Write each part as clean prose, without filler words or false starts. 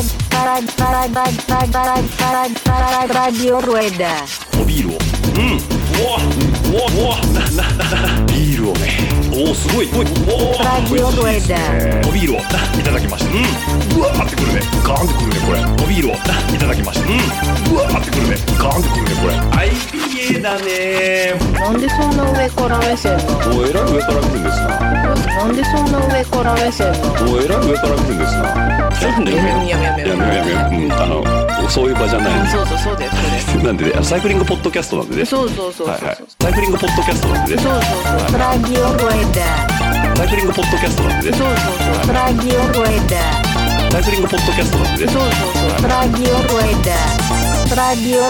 Radio Rueda。 ビールを。ビールをね。おお、すごい。 Radio Rueda。 おビールをいただきました。うわーってくるね。ガーンってくるね、これ。おビールをいただきました。うわーってくるね。ガーンってくるね、これ。IPA だね。 なんでそんな上から目線なの？ おえらい上から来るんですな。 なんでそんな上から目線なの？ おえらい上から来るんですな。なんでやめそういう場じゃない。 そうですなんでね、サイクリングポッドキャストなんでね。 そうはいはい。サイクリングポッドキャストなんでね。 Radio Rueda。 サイクリングポッドキャストなんでね。 Radio Rueda。 サイクリングポッドキャストなんでね。 Radio Rueda。Radio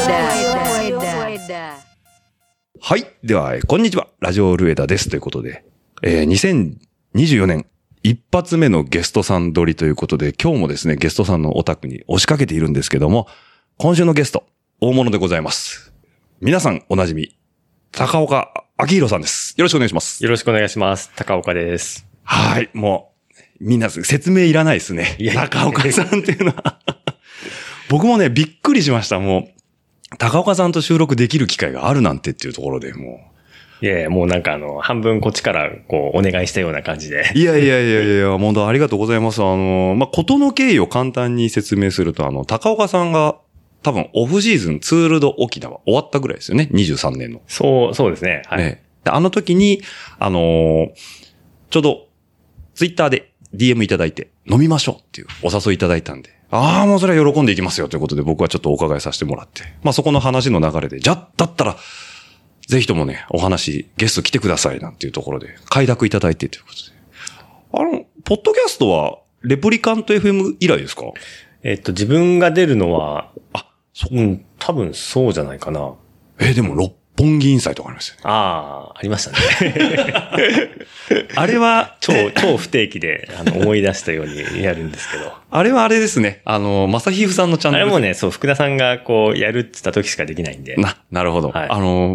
Rueda。 はい。では、こんにちは。ラジオルエダです。ということで、2024年一発目のゲストさん撮りということで、今日もですね、ゲストさんのお宅に押しかけているんですけども、今週のゲスト、大物でございます。皆さんおなじみ、高岡明宏さんです。よろしくお願いします。 よろしくお願いします。高岡です。 はい。もう、みんな説明いらないですね。高岡さんっていうのは。僕もね、びっくりしました。もう、高岡さんと収録できる機会があるなんてっていうところで、もう。 いやいや、もうなんか半分こっちからこう、お願いしたような感じで。 いや、本当ありがとうございます。ことの経緯を簡単に説明すると、高岡さんが多分オフシーズンツールド沖縄終わったぐらいですよね。23年の。 そうですね。はい。 ね、で時に、ちょうどツイッターで DM いただいて飲みましょうっていうお誘いいただいたんで、もうそれは喜んでいきますよということで僕はちょっとお伺いさせてもらって、そこの話の流れで、だったら、ぜひともね、お話、ゲスト来てくださいなんていうところで、快諾いただいてということで。ポッドキャストは、レプリカント FM 以来ですか？ 自分が出るのは、多分そうじゃないかな。 でも、六本木インサイトがありますよね。 ありましたね。 あれは、 超不定期で、思い出したようにやるんですけど。 あれはあれですね。正ひふさんのチャンネル。 あれもね、福田さんがこう、やるって言った時しかできないんで。 なるほど。 はい、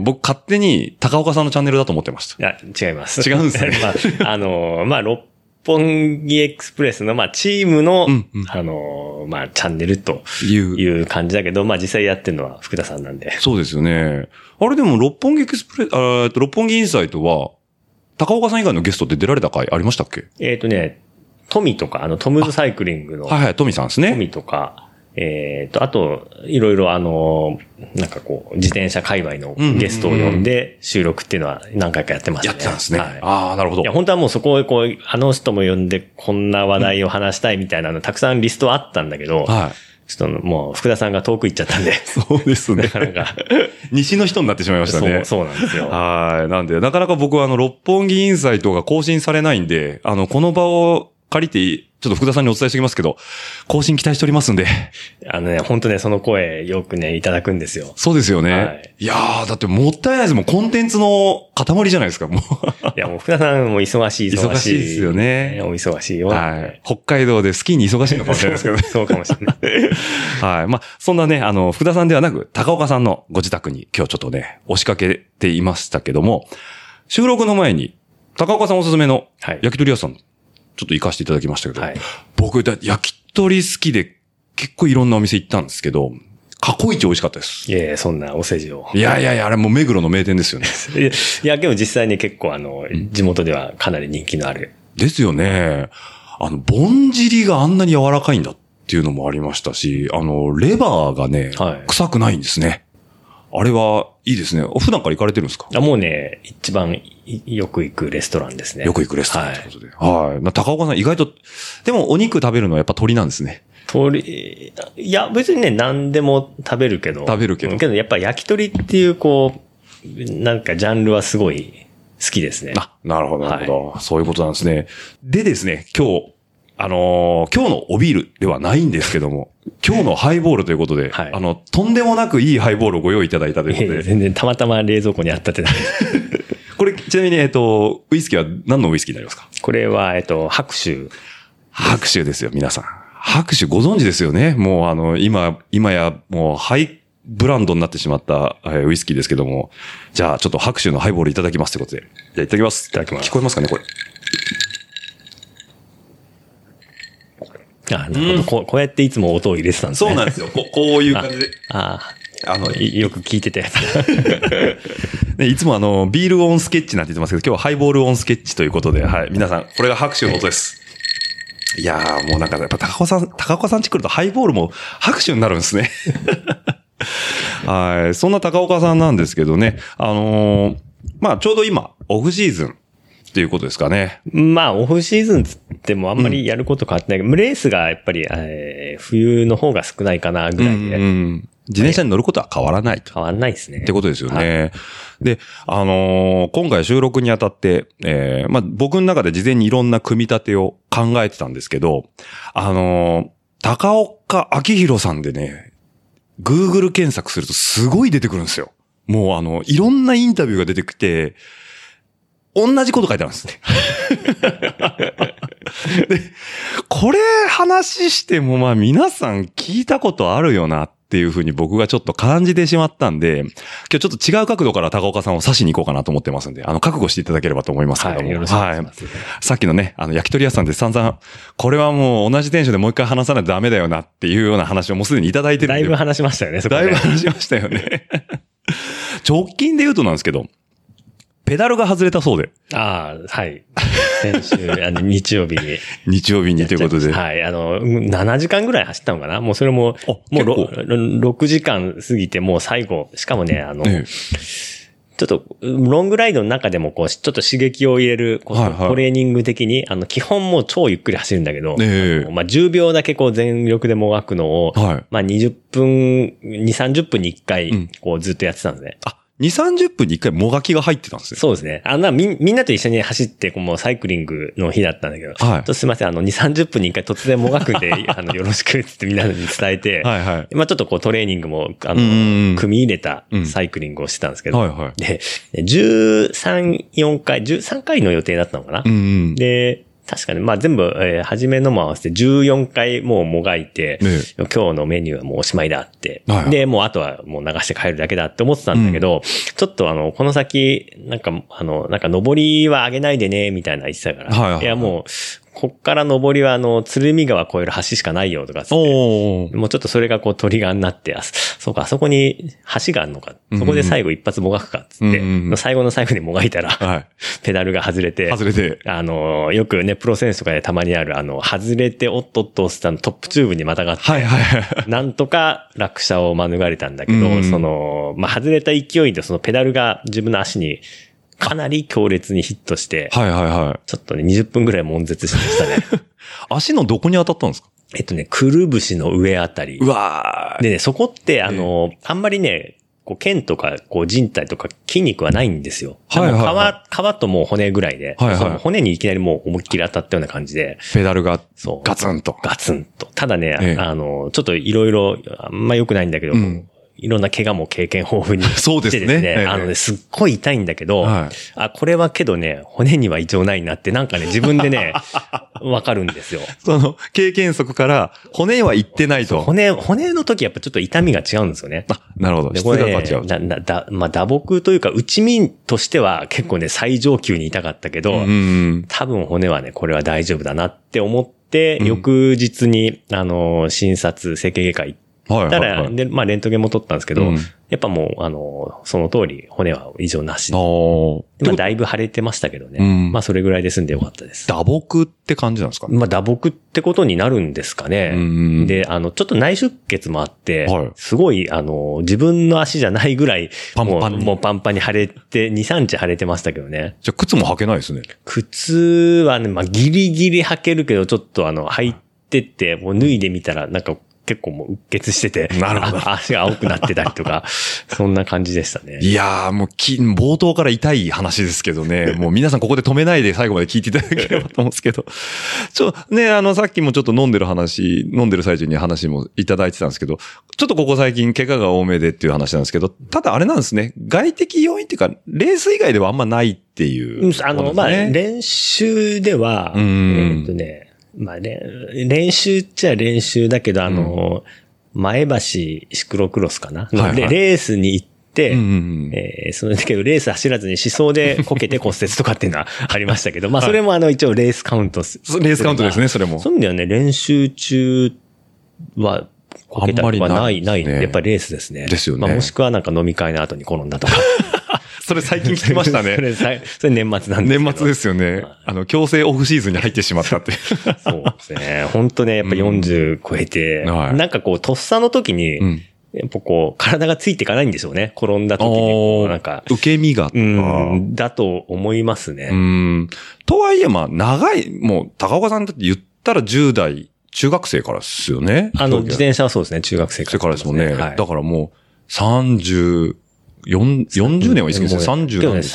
僕勝手に高岡さんのチャンネルだと思ってました。 いや、違います。 違うんですね。 六本木エクスプレスの、チームの、チャンネルという感じだけど、実際やってるのは福田さんなんで。 そうですよね。あれでも六本木エクスプレス、六本木インサイトは、高岡さん以外のゲストって出られた回ありましたっけ？ トミとか、トムズサイクリングの。 はい、トミさんですね。 トミとか、あと、いろいろなんかこう、自転車界隈のゲストを呼んで収録っていうのは何回かやってましたね。 やってたんですね。 はい、 なるほど。 いや、本当はもうそこをこう、人も呼んでこんな話題を話したいみたいなのたくさんリストあったんだけど、ちょっともう福田さんが遠く行っちゃったんで。 そうですね。 なかなか。 西の人になってしまいましたね。 そうなんですよ。 なんで、なかなか僕は六本木インサイトが更新されないんで、この場を借りて、ちょっと福田さんにお伝えしておきますけど、更新期待しておりますんで。 本当ね、その声よくね、いただくんですよ。 そうですよね。 はい、 いやー、だってもったいないですもん。コンテンツの塊じゃないですか、もう。 いや、もう福田さんも忙しい。 忙しいですよね。 お忙しいよ。 はい。北海道でスキーに忙しいのかもしれないですけどね。 そうかもしれない。 はい。そんなね、福田さんではなく、高岡さんのご自宅に今日ちょっとね、押しかけていましたけども、収録の前に、高岡さんおすすめの焼き鳥屋さん、ちょっと行かせていただきましたけど、僕、焼き鳥好きで結構いろんなお店行ったんですけど、過去一美味しかったです。 いやいや、そんなお世辞を。 いや、あれもう目黒の名店ですよね。 いや、でも実際に結構地元ではかなり人気のある。 ですよね。ぼんじりがあんなに柔らかいんだっていうのもありましたし、レバーがね、臭くないんですね。あれはいいですね。普段から行かれてるんですか？ もうね、一番よく行くレストランですね。 よく行くレストランということで。はい。高岡さん意外と、でもお肉食べるのはやっぱ鶏なんですね。 いや、別にね、何でも食べるけど。けどやっぱ焼き鳥っていうこう、なんかジャンルはすごい好きですね。 なるほど、なるほど。そういうことなんですね。でですね、今日のおビールではないんですけども、今日のハイボールということで、とんでもなくいいハイボールをご用意いただいたということで。 全然たまたま冷蔵庫にあったってだけ。 これ、ちなみに、ウイスキーは何のウイスキーになりますか？ これは、白州。 白州ですよ、皆さん。白州ご存知ですよね。もう今やもうハイブランドになってしまったウイスキーですけども、じゃあちょっと白州のハイボールいただきますということで。じゃあいただきます。 いただきます。 聞こえますかね、これ。 なるほど。こうやっていつも音を入れてたんですね。 そうなんですよ。こういう感じで。 よく聞いてたやつ。 ね、いつもビールオンスケッチなんて言ってますけど、今日はハイボールオンスケッチということで、はい。皆さん、これが拍手の音です。いやー、もうなんかやっぱ高岡さんち来るとハイボールも拍手になるんですね。はい。そんな高岡さんなんですけどね、まあちょうど今、オフシーズンっていうことですかね。 まあオフシーズンつってもあんまりやること変わってないけど、レースがやっぱり、冬の方が少ないかなぐらいで。 自転車に乗ることは変わらないと。 変わらないですね。 ってことですよね。はい、で、今回収録にあたって、まあ、僕の中で事前にいろんな組み立てを考えてたんですけど、高岡明宏さんでね、Google 検索するとすごい出てくるんですよ。もういろんなインタビューが出てきて、同じこと書いてあるんですね。で、これ話してもまあ皆さん聞いたことあるよなっていうふうに僕がちょっと感じてしまったんで、今日ちょっと違う角度から高岡さんを刺しに行こうかなと思ってますんで、覚悟していただければと思いますけども。 はい、よろしくお願いします。 はい。さっきのね、焼き鳥屋さんで散々、これはもう同じテンションでもう一回話さないとダメだよなっていうような話をもうすでにいただいてるんで。 だいぶ話しましたよね、そこで。 だいぶ話しましたよね。直近で言うとなんですけど、ペダルが外れたそうで。 はい。先週、日曜日に。 日曜日にということで。 はい。7時間ぐらい走ったのかなもうそれも、もう6時間過ぎて、もう最後、しかもね、ちょっと、ロングライドの中でも、ちょっと刺激を入れる、トレーニング的に、基本もう超ゆっくり走るんだけど、まあ、10秒だけ全力でもがくのを、まあ、20分、2、30分に1回、ずっとやってたんですね。 2、30分に1回もがきが入ってたんですね。 そうですね。みんなと一緒に走って、もうサイクリングの日だったんだけど、すいません、2、30分に1回突然もがくんで、よろしくってみんなに伝えて、まあちょっとトレーニングも、組み入れたサイクリングをしてたんですけど、で、13回の予定だったのかな。で、確かに、まあ全部、初めのも合わせて14回もうもがいて、今日のメニューはもうおしまいだって。で、もうあとはもう流して帰るだけだって思ってたんだけど、ちょっとこの先、なんか登りは上げないでね、みたいな言ってたから。いや、もう、こっから登りは鶴見川越える橋しかないよとかつって、もうちょっとそれがトリガーになって、そうか、あそこに橋があるのか。そこで最後一発もがくかっつって、最後の最後にもがいたら、ペダルが外れて、よくね、プロ選手とかでたまにある、外れておっとっと押したトップチューブにまたがって、なんとか落車を免れたんだけど、まあ、外れた勢いでそのペダルが自分の足に、かなり強烈にヒットして、ちょっとね、20分ぐらい悶絶しましたね。 足のどこに当たったんですか？ くるぶしの上あたり。 うわー。 でね、そこって、あんまりね、腱とか、靭帯とか筋肉はないんですよ。皮ともう骨ぐらいで、骨にいきなりもう思いっきり当たったような感じで。 ペダルが、ガツンと。 ガツンと。ただね、ちょっといろいろ、あんま良くないんだけど、いろんな怪我も経験豊富にしてですね。すっごい痛いんだけど、これはけどね、骨には異常ないなってなんかね、自分でね、わかるんですよ。 経験則から骨は行ってないと。 骨の時やっぱちょっこみが違うんですよね。 なるほど。質が変わっちゃう。 まあ、打撲というか、内身としては結構ね、最上級に痛かったけど、多分骨はね、これは大丈夫だなって思って、翌日に、診察、整形外科行って、で、まあ、レントゲンも取ったんですけど、やっぱもう、その通り、骨は異常なし。まあ、だいぶ腫れてましたけどね。まあ、それぐらいで済んでよかったです。 打撲って感じなんですかね。 まあ、打撲ってことになるんですかね。で、ちょっと内出血もあって、すごい、自分の足じゃないぐらい、もうパンパンに腫れて、2、3日腫れてましたけどね。 じゃあ、靴も履けないですね。 靴はね、まあ、ギリギリ履けるけど、ちょっと履いてって、もう脱いでみたら、なんか、結構もううっ血してて、足が青くなってたりとか、そんな感じでしたね。 いやーもう冒頭から痛い話ですけどね、もう皆さんここで止めないで最後まで聞いていただければと思うんですけど、ね、さっきもちょっと飲んでる最中に話もいただいてたんですけど、ちょっとここ最近怪我が多めでっていう話なんですけど、ただあれなんですね、外的要因っていうか、レース以外ではあんまないっていう、 まあ、練習では、まあ、練習っちゃ練習だけど、前橋シクロクロスかな、レースに行って、それだけどレース走らずに思想でこけて骨折とかっていうのはありましたけど、まあそれも一応レースカウント。 レースカウントですね、それも。 そういう意味ではね、練習中はこけたりはない、やっぱりレースですね。 ですよね。 まあもしくはなんか飲み会の後に転んだとか。 それ最近聞きましたね。 それ年末なんですけど。 年末ですよね。強制オフシーズンに入ってしまったって。 そうですね。本当ね、やっぱ40超えて、なんかこう、とっさの時に、やっぱこう、体がついていかないんでしょうね。転んだ時に。なんか。 受け身が。 だと思いますね。 とはいえ、まあ、長い、もう、高岡さんだって言ったら10代、中学生からですよね。 自転車はそうですね。中学生からですもんね。だからもう、40年はいいですけど、30年。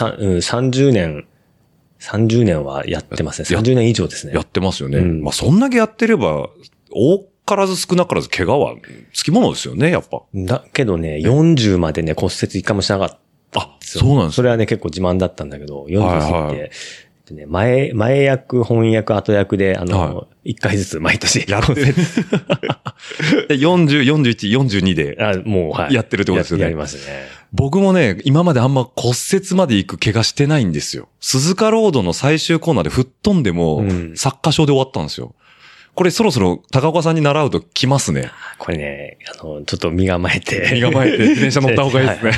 30年はやってますね。30年以上ですね。 やってますよね。まあ、そんだけやってれば、多からず少なからず怪我はつきものですよね、やっぱ。 だけどね、40までね、骨折一回もしなかった。 あ、そうなんです。 それはね、結構自慢だったんだけど、40過ぎて、前役、本役、後役で、1回ずつ毎年。 やってる。40、41、42で。 もう、 やってるってことですよね。 やりますね。 僕もね、今まであんま骨折まで行く怪我してないんですよ。鈴鹿ロードの最終コーナーで吹っ飛んでも、擦過傷で終わったんですよ。これそろそろ高岡さんに習うと来ますね。 これね、ちょっと身構えて。 自転車乗った方がいいですね。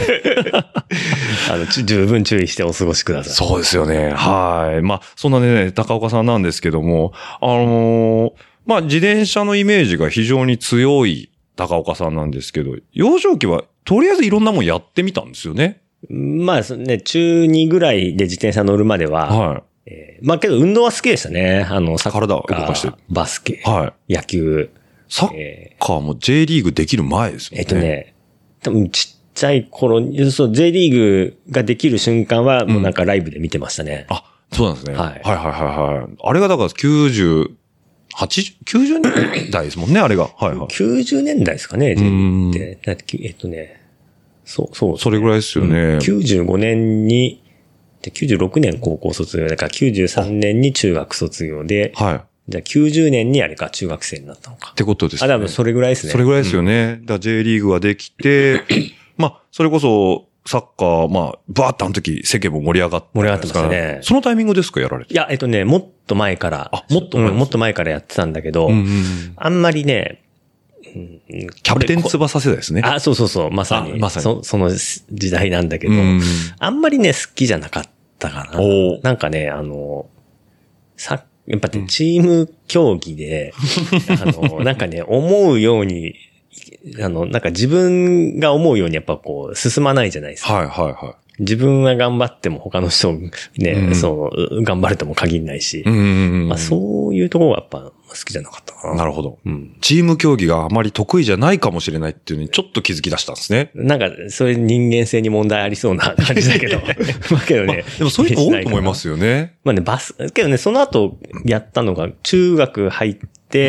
十分注意してお過ごしください。 そうですよね。はい。まあ、そんなね、高岡さんなんですけども、まあ、自転車のイメージが非常に強い高岡さんなんですけど、幼少期はとりあえずいろんなもんやってみたんですよね。 まあ、ね、中2ぐらいで自転車乗るまでは、はい。まあけど運動は好きでしたね。サッカー、 体を動かしてバスケ、 はい、 野球。 サッカーも J リーグできる前ですもんね。 多分ちっちゃい頃に、そう、J リーグができる瞬間はもうなんかライブで見てましたね。 あ、そうなんですね。 はい。 はい。あれがだから90年代ですもんね、あれが。はい。 90年代ですかね、J リーグって。そう。 それぐらいですよね。 95年に、で、96年高校卒業だから93年に中学卒業で、はい。じゃあ90年にあれか中学生になったのか。 ってことですね。 多分それぐらいですね。 それぐらいですよね。だから J リーグができて、まあ、それこそサッカー、まあ、バーってあの時世間も盛り上がって。 盛り上がってましたね。 そのタイミングですか、やられて。 いや、もっと前から。もっと前からやってたんだけど、あんまりね、 キャプテン翼世代ですね。 そう。まさに。その時代なんだけど、あんまりね、好きじゃなかったかな。なんかね、やっぱね、チーム競技で、なんかね、思うように、なんか自分が思うようにやっぱこう、進まないじゃないですか。 はい。 自分が頑張っても他の人ね、頑張るとも限らないし、まあそういうところがやっぱ好きじゃなかったかな。 なるほど。チーム競技があまり得意じゃないかもしれないっていうのにちょっと気づき出したんですね。 なんか、そういう人間性に問題ありそうな感じだけど。まあけどね。 でもそういうの多いと思いますよね。 まあね、けどね、その後やったのが中学入って、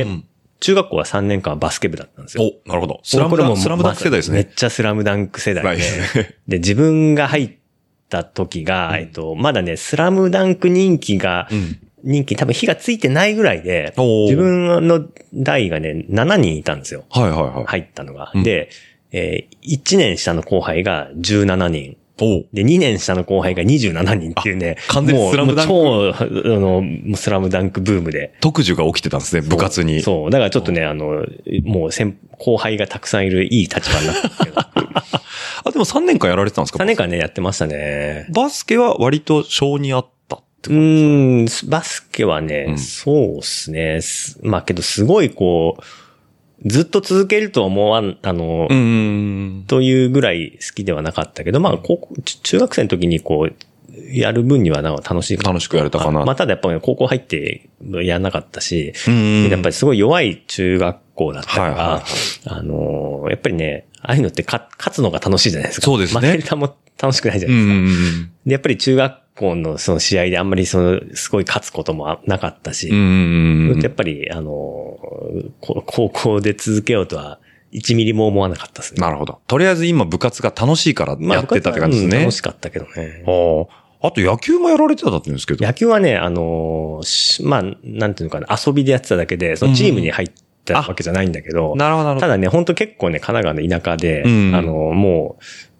中学校は3年間はバスケ部だったんですよ。 なるほど。スラムダンク世代ですね。 めっちゃスラムダンク世代で。自分が入った時が、まだね、スラムダンク人気多分火がついてないぐらいで、自分の代がね、7人いたんですよ。入ったのが。で、1年下の後輩が17人。で、2年下の後輩が27人っていうね。 完全にスラムダンク。 超、スラムダンクブームで。 特需が起きてたんですね、部活に。 そう。だからちょっとね、もう後輩がたくさんいるいい立場になったんですけど。 でも3年間やられてたんですか？ 3 年間ね、やってましたね。 バスケは割と性にあったってことですか？ バスケはね、そうっすね。まあけどすごいこう、ずっと続けるとは思わん、というぐらい好きではなかったけど、まあ、中学生の時にこう、やる分にはなんか楽しくやれたかな。 まあ、ただやっぱり高校入ってやらなかったし、やっぱりすごい弱い中学校だったから、やっぱりね、ああいうのって勝つのが楽しいじゃないですか。 そうですね。 負けるのも楽しくないじゃないですか。で、やっぱり中学校のその試合であんまりすごい勝つこともなかったし、やっぱり高校で続けようとは1ミリも思わなかったですね。 なるほど。とりあえず今部活が楽しいからやってたって感じですね。 楽しかったけどね。 あと野球もやられてたって言うんですけど。 野球はね、まあ、なんていうのかな、遊びでやってただけで、そのチームに入ったわけじゃないんだけど、 なるほど。 ただね、本当結構ね、神奈川の田舎で、もう、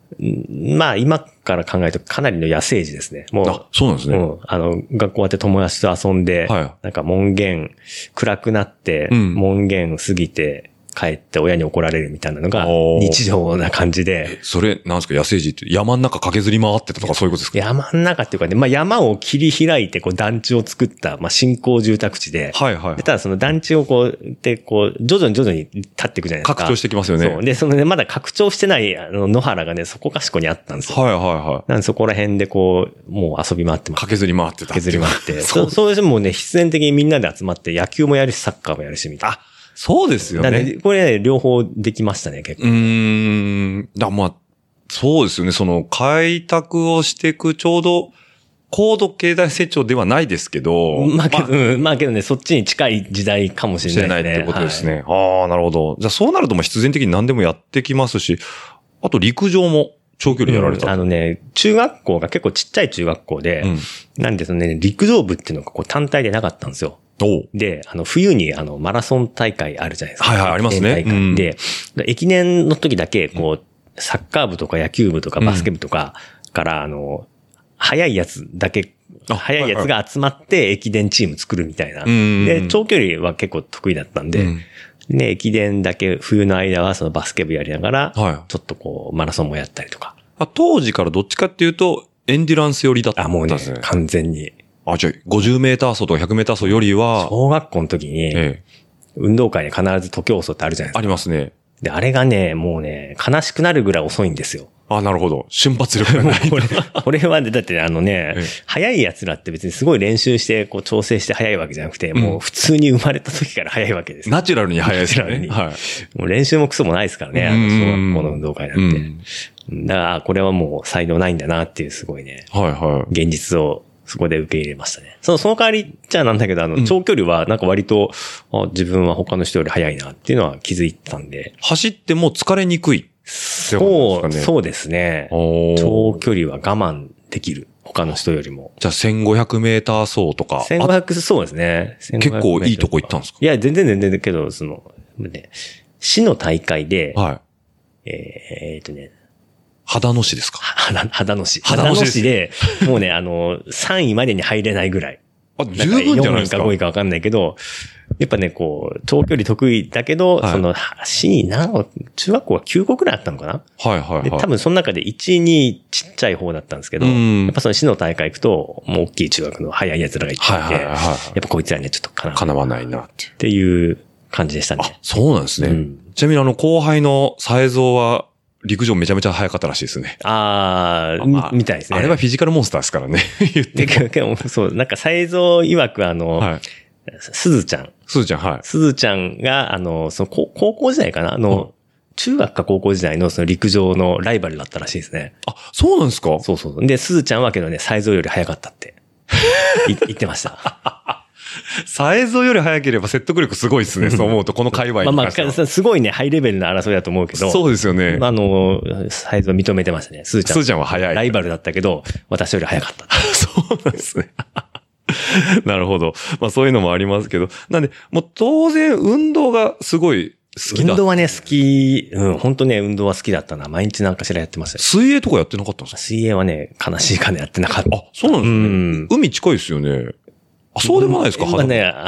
まあ今から考えるとかなりの野生児ですね。もう。 そうなんですね。 学校終わって友達と遊んで、なんか門限暗くなって、門限過ぎて帰って親に怒られるみたいなのが日常な感じで。 それ、なんですか野生児って山の中駆けずり回ってたとかそういうことですか？ 山の中っていうかね、まあ山を切り開いてこう団地を作った、まあ新興住宅地で。でただその団地をこう、徐々に立っていくじゃないですか。 拡張してきますよね。 そう。で、そのね、まだ拡張してない野原がね、そこかしこにあったんですよ。なんでそこら辺でこう、もう遊び回ってます。 駆けずり回ってた。 駆けずり回って。そうしてもね、必然的にみんなで集まって野球もやるし、サッカーもやるし、みたいな。 そうですよね。 これ、ね、両方できましたね、結構。 まあ、そうですよね。その、開拓をしていく、ちょうど、高度経済成長ではないですけど。 まあけどね、そっちに近い時代かもしれないですね。 ってことですね。なるほど。じゃあそうなるともう必然的に何でもやってきますし、あと陸上も長距離やられた。 中学校が結構ちっちゃい中学校で、なんでそのね、陸上部っていうのがこう単体でなかったんですよ。で、冬にマラソン大会あるじゃないですか。 ありますね。 で、駅伝の時だけ、こう、サッカー部とか野球部とかバスケ部とかから、速いやつだけ、速いやつが集まって駅伝チーム作るみたいな。で、長距離は結構得意だったんで、で、駅伝だけ冬の間はそのバスケ部やりながら、ちょっとこう、マラソンもやったりとか。 当時からどっちかっていうと、エンデュランス寄りだったんですね。 もうね、完全に。 じゃあ、50メーター走とか100メーター走よりは。 小学校の時に、運動会で必ず徒競走ってあるじゃないですか。 ありますね。 で、あれがね、もうね、悲しくなるぐらい遅いんですよ。 なるほど。瞬発力がない。 これはね、だって速い奴らって別にすごい練習して、こう調整して速いわけじゃなくて、もう普通に生まれた時から速いわけです。 ナチュラルに速いですね。 もう練習もクソもないですからね、小学校の運動会なんて。だから、これはもう才能ないんだなっていうすごいね、現実をそこで受け入れましたね。その代わりじゃなんだけど、長距離はなんか割と、自分は他の人より速いなっていうのは気づいたんで。 走っても疲れにくい。 そうですね。長距離は我慢できる。他の人よりも。 じゃあ1500メーター走とか。 1500、そうですね。 結構いいとこ行ったんですか？ いや、全然だけど、市の大会で、 秦野市ですか？ 秦野市で、もうね、3位までに入れないぐらい。 十分じゃないですか。 4位か5位か分かんないけど、やっぱね、こう、長距離得意だけど、市に中学校は9個くらいあったのかな？で、多分その中で1、2ちっちゃい方だったんですけど、やっぱその市の大会行くと、もう大きい中学の速い奴らがいっぱいいて、やっぱこいつらね、ちょっと叶わないなっていう感じでしたね。 そうなんですね。ちなみに後輩の才蔵は、陸上めちゃめちゃ速かったらしいですね。 みたいですね。 あれはフィジカルモンスターですからね。 言ってそう、なんか才蔵曰くすずちゃん。 すずちゃん、はい。 すずちゃんが、その高校時代かな中学か高校時代のその陸上のライバルだったらしいですね。 そうなんですか？ そう。で、すずちゃんはけどね、才蔵より速かったって。言ってました。 才蔵より速ければ説得力すごいですね。そう思うと、この界隈に。 すごいね、ハイレベルな争いだと思うけど。 そうですよね。 才蔵認めてましたね。すずちゃんは速い。 ライバルだったけど、私より速かった。 そうなんですね。なるほど。そういうのもありますけど。なんで、もう当然運動がすごい好きだ。 運動はね、好き。本当ね、運動は好きだったな。毎日なんかしらやってましたよ。 水泳とかやってなかったんですか？ 水泳はね、悲しいかねやってなかった。 そうなんですね。海近いですよね。そうでもないですか？ 海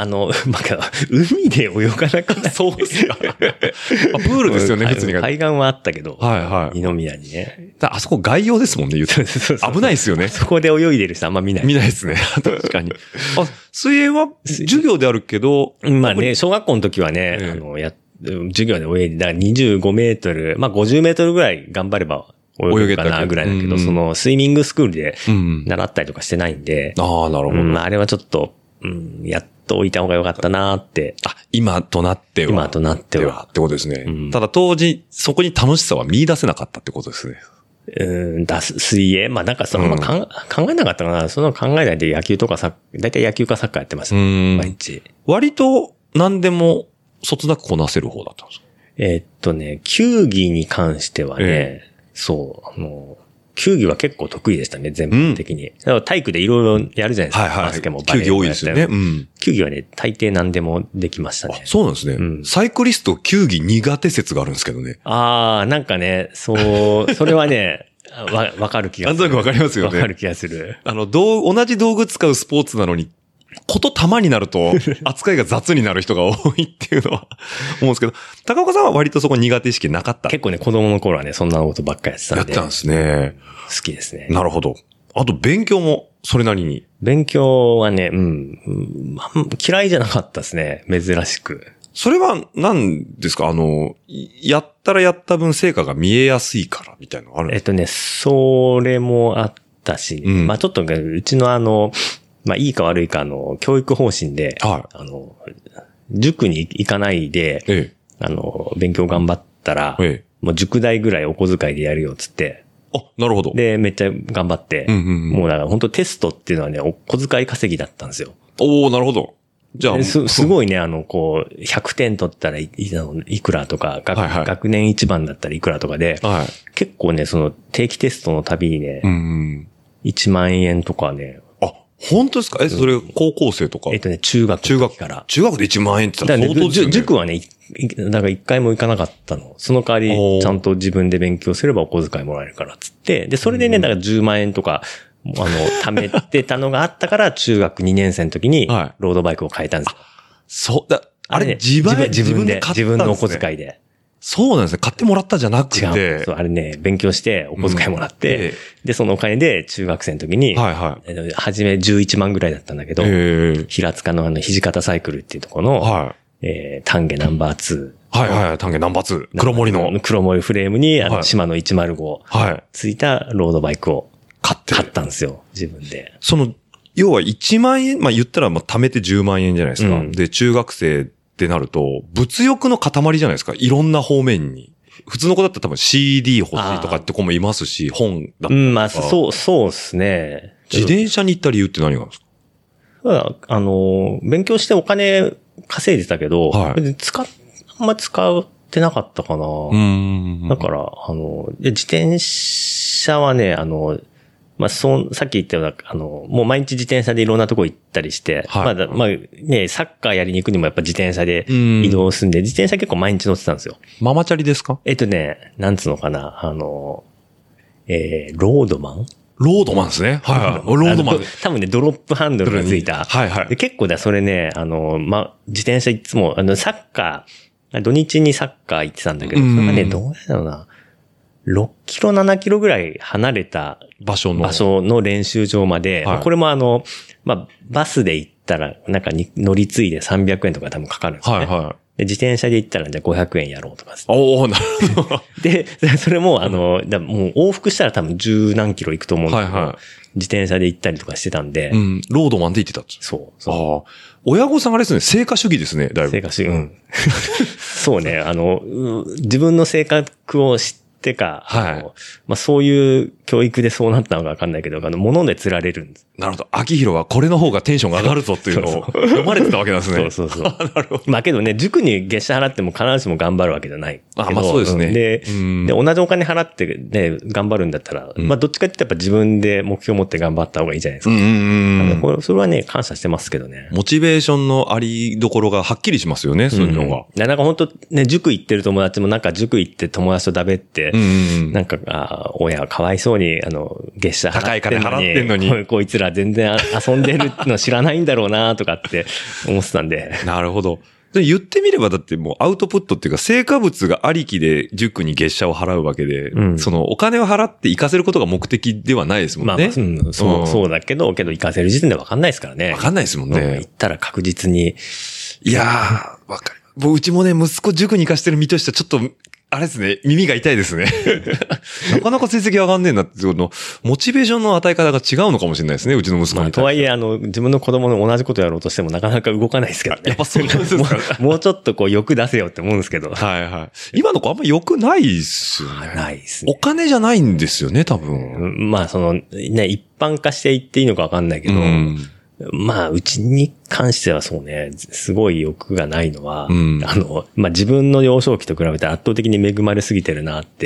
で泳がなくなる。 そうですか。プールですよね、普通に。 海岸はあったけど。二宮にね。 あそこ外洋ですもんね、言うと。危ないですよね。 そこで泳いでる人あんま見ない。 見ないですね。確かに。水泳は授業であるけど。 小学校の時はね、授業で泳いで、だから25メートル、50メートルぐらい頑張れば泳げるかなぐらいだけど、スイミングスクールで習ったりとかしてないんで。 なるほど。 あれはちょっと、やっと置いた方がよかったなって。 今となっては。 今となっては。 ってことですね。ただ当時、そこに楽しさは見出せなかったってことですね。 水泳なんか考えなかったかな。その考えないで野球とかだいたい野球かサッカーやってました。毎日。 割と何でもそつなくこなせる方だったんですか？ 球技に関してはね、球技は結構得意でしたね、全般的に。だから体育でいろいろやるじゃないですか。バスケもバレーも。 球技多いですよね。 球技はね、大抵何でもできましたね。 そうなんですね。サイクリスト球技苦手説があるんですけどね。 なんかね、それはね、 わかる気がする。 なんとなくわかりますよね。 わかる気がする。 同じ道具使うスポーツなのに、こと玉になると、扱いが雑になる人が多いっていうのは思うんですけど、高岡さんは割とそこ苦手意識なかった？ 結構ね、子供の頃はね、そんなことばっかりやってたんで。 やってたんですね。 好きですね。 なるほど。あと勉強もそれなりに。 勉強はね、嫌いじゃなかったですね。珍しく。 それは何ですか？やったらやった分成果が見えやすいからみたいなのあるんですか？ それもあったし、まあちょっとうちのまあいいか悪いか教育方針で、 はい、 塾に行かないで、勉強頑張ったら、もう塾代ぐらいお小遣いでやるよっつって、 なるほど。 で、めっちゃ頑張って、もうだから本当テストっていうのはね、お小遣い稼ぎだったんですよ。 なるほど。じゃあ、 すごいね、100点取ったらいくらとか、学年一番だったらいくらとかで、結構ね、その定期テストのたびにね、1万円とかね、 本当ですか？それ高校生とか？ 中学から。 中学で1万円って言ったら相当ですよね。 塾はね、だから1回も行かなかったの。その代わり、ちゃんと自分で勉強すればお小遣いもらえるからっつって。で、それでね、だから10万円とか、貯めてたのがあったから、中学2年生の時に、ロードバイクを買えたんですよ。 あれ、自分で買ったんですね。 自分のお小遣いで。 そうなんですね。買ってもらったじゃなくて。 違う。そう、あれね、勉強してお小遣いもらって、で、そのお金で中学生の時に、初め11万ぐらいだったんだけど、平塚の土方サイクルっていうところの、丹下ナンバー2。 丹下ナンバー2。黒森の。 黒森フレームに、島の105。ついたロードバイクを買ったんですよ。自分で。 要は1万円、まあ言ったら貯めて10万円じゃないですか。で、中学生ってなると、物欲の塊じゃないですか。いろんな方面に。普通の子だったら多分 CD 欲しいとかって子もいますし、本だったり。 まあ、そうですね。 自転車に行った理由って何があるんですか？ 勉強してお金稼いでたけど、あんま使ってなかったかな。だから、自転車はね、まあ、さっき言ったような、もう毎日自転車でいろんなとこ行ったりして、まあね、サッカーやりに行くにもやっぱ自転車で移動するんで、自転車結構毎日乗ってたんですよ。 ママチャリですか？ なんつうのかな、ロードマンですね。ロードマン。 多分ね、ドロップハンドルがついた。で結構それね、自転車いつも、サッカー、土日にサッカー行ってたんだけど、それがね、どうやだろうな。6キロ、7キロぐらい離れた場所の練習場まで、これもバスで行ったら、なんか乗り継いで300円とか多分かかるんですよね。で自転車で行ったらじゃあ500円やろうとか。 なるほど。 で、それももう往復したら多分10何キロ行くと思うんですけど、自転車で行ったりとかしてたんで。 ロードマンで行ってたんです。 そう。 親御さんあれですね、成果主義ですね、だいぶ。 成果主義、そうね、自分の性格を知ってか、そういう教育でそうなったのかわかんないけど、物で釣られるんです。 なるほど。秋広はこれの方がテンションが上がるぞっていうのを読まれてたわけなんですね。 そう。なるほど。まあけどね、塾に月謝払っても必ずしも頑張るわけじゃない。 そうですね。 で、同じお金払ってね、頑張るんだったら、どっちかってやっぱ自分で目標を持って頑張った方がいいじゃないですか。それはね、感謝してますけどね。 モチベーションのありどころがはっきりしますよね、そういうのが。 なんか本当ね、塾行ってる友達もなんか塾行って友達とだべって、なんか、親かわいそうに、月謝高い金払ってんのに。 こいつら全然遊んでるの知らないんだろうなとかって思ってたんで。 なるほど。言ってみればだってもうアウトプットっていうか成果物がありきで塾に月謝を払うわけで、そのお金を払って活かせることが目的ではないですもんね。 そうだけど活かせる時点でわかんないですからね。 わかんないですもんね。 行ったら確実に。 いやー、わかる。うちもね、息子塾に行かしてる身としてはちょっと、あれですね、耳が痛いですね。なかなか成績上がんねえなって、モチベーションの与え方が違うのかもしれないですね、うちの息子に。 とはいえ、自分の子供の同じことやろうとしてもなかなか動かないですけどね。 やっぱそうなんですかもうちょっと欲出せよって思うんですけど。 今の子あんま欲ないっすよね。 ないですね。 お金じゃないんですよね、多分。 ね、一般化していっていいのかわかんないけど、うちに関してはそうね、すごい欲がないのは、自分の幼少期と比べて圧倒的に恵まれすぎてるなって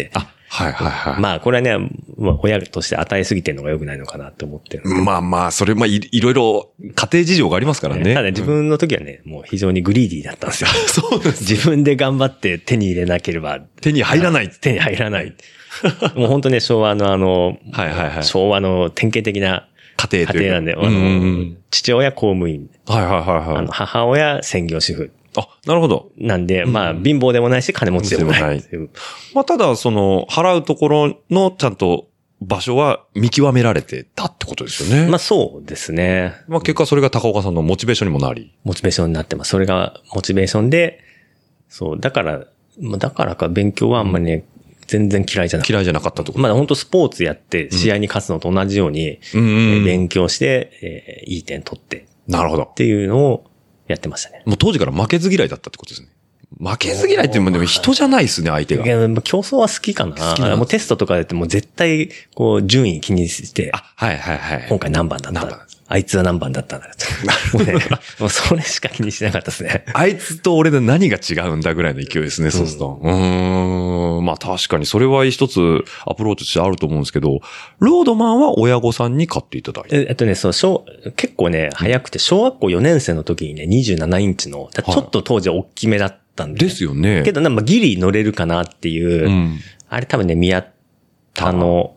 はいはいはい。 まあ、これはね、まあ、親として与えすぎてるのが良くないのかなって思ってる。 まあまあ、それ、まあいろいろ家庭事情がありますからね。 ただ自分の時はね、もう非常にグリーディーだったんですよ。 そうです。 自分で頑張って手に入れなければ。 手に入らない。 手に入らない。もう本当ね、昭和のはいはいはい。 昭和の典型的な家庭というか。 家庭なんで、父親公務員。 はいはいはいはい。 母親専業主婦。 あ、なるほど。 なんで、まあ、貧乏でもないし、金持ちでもない。 まあ、ただ、払うところのちゃんと場所は見極められてたってことですよね。 まあ、そうですね。 まあ、結果それが高岡さんのモチベーションにもなり。 モチベーションになってます。それがモチベーションで、そう、だからか勉強はあんまりね、全然嫌いじゃなかった。 嫌いじゃなかったってこと。 まあ、本当スポーツやって試合に勝つのと同じように、勉強して、いい点取って。 なるほど。 っていうのを、やってましたね。 もう当時から負けず嫌いだったってことですね。負けず嫌いってでも人じゃないですね、相手が。 いや、競争は好きかな。好きなもうテストとかでってもう絶対、こう、順位気にして、 はいはいはい。 今回何番だった。あいつは何番だったんだ。もうそれしか気にしなかったですね。 あいつと俺で何が違うんだぐらいの勢いですね、そうすると。まあ確かにそれは一つアプローチとしてあると思うんですけど、ロードマンは親御さんに買っていただいて。 結構ね、早くて、小学校4年生の時にね、27インチの、ちょっと当時大きめだったんで。 ですよね。 けど、ギリ乗れるかなっていう、あれ多分ね、宮田の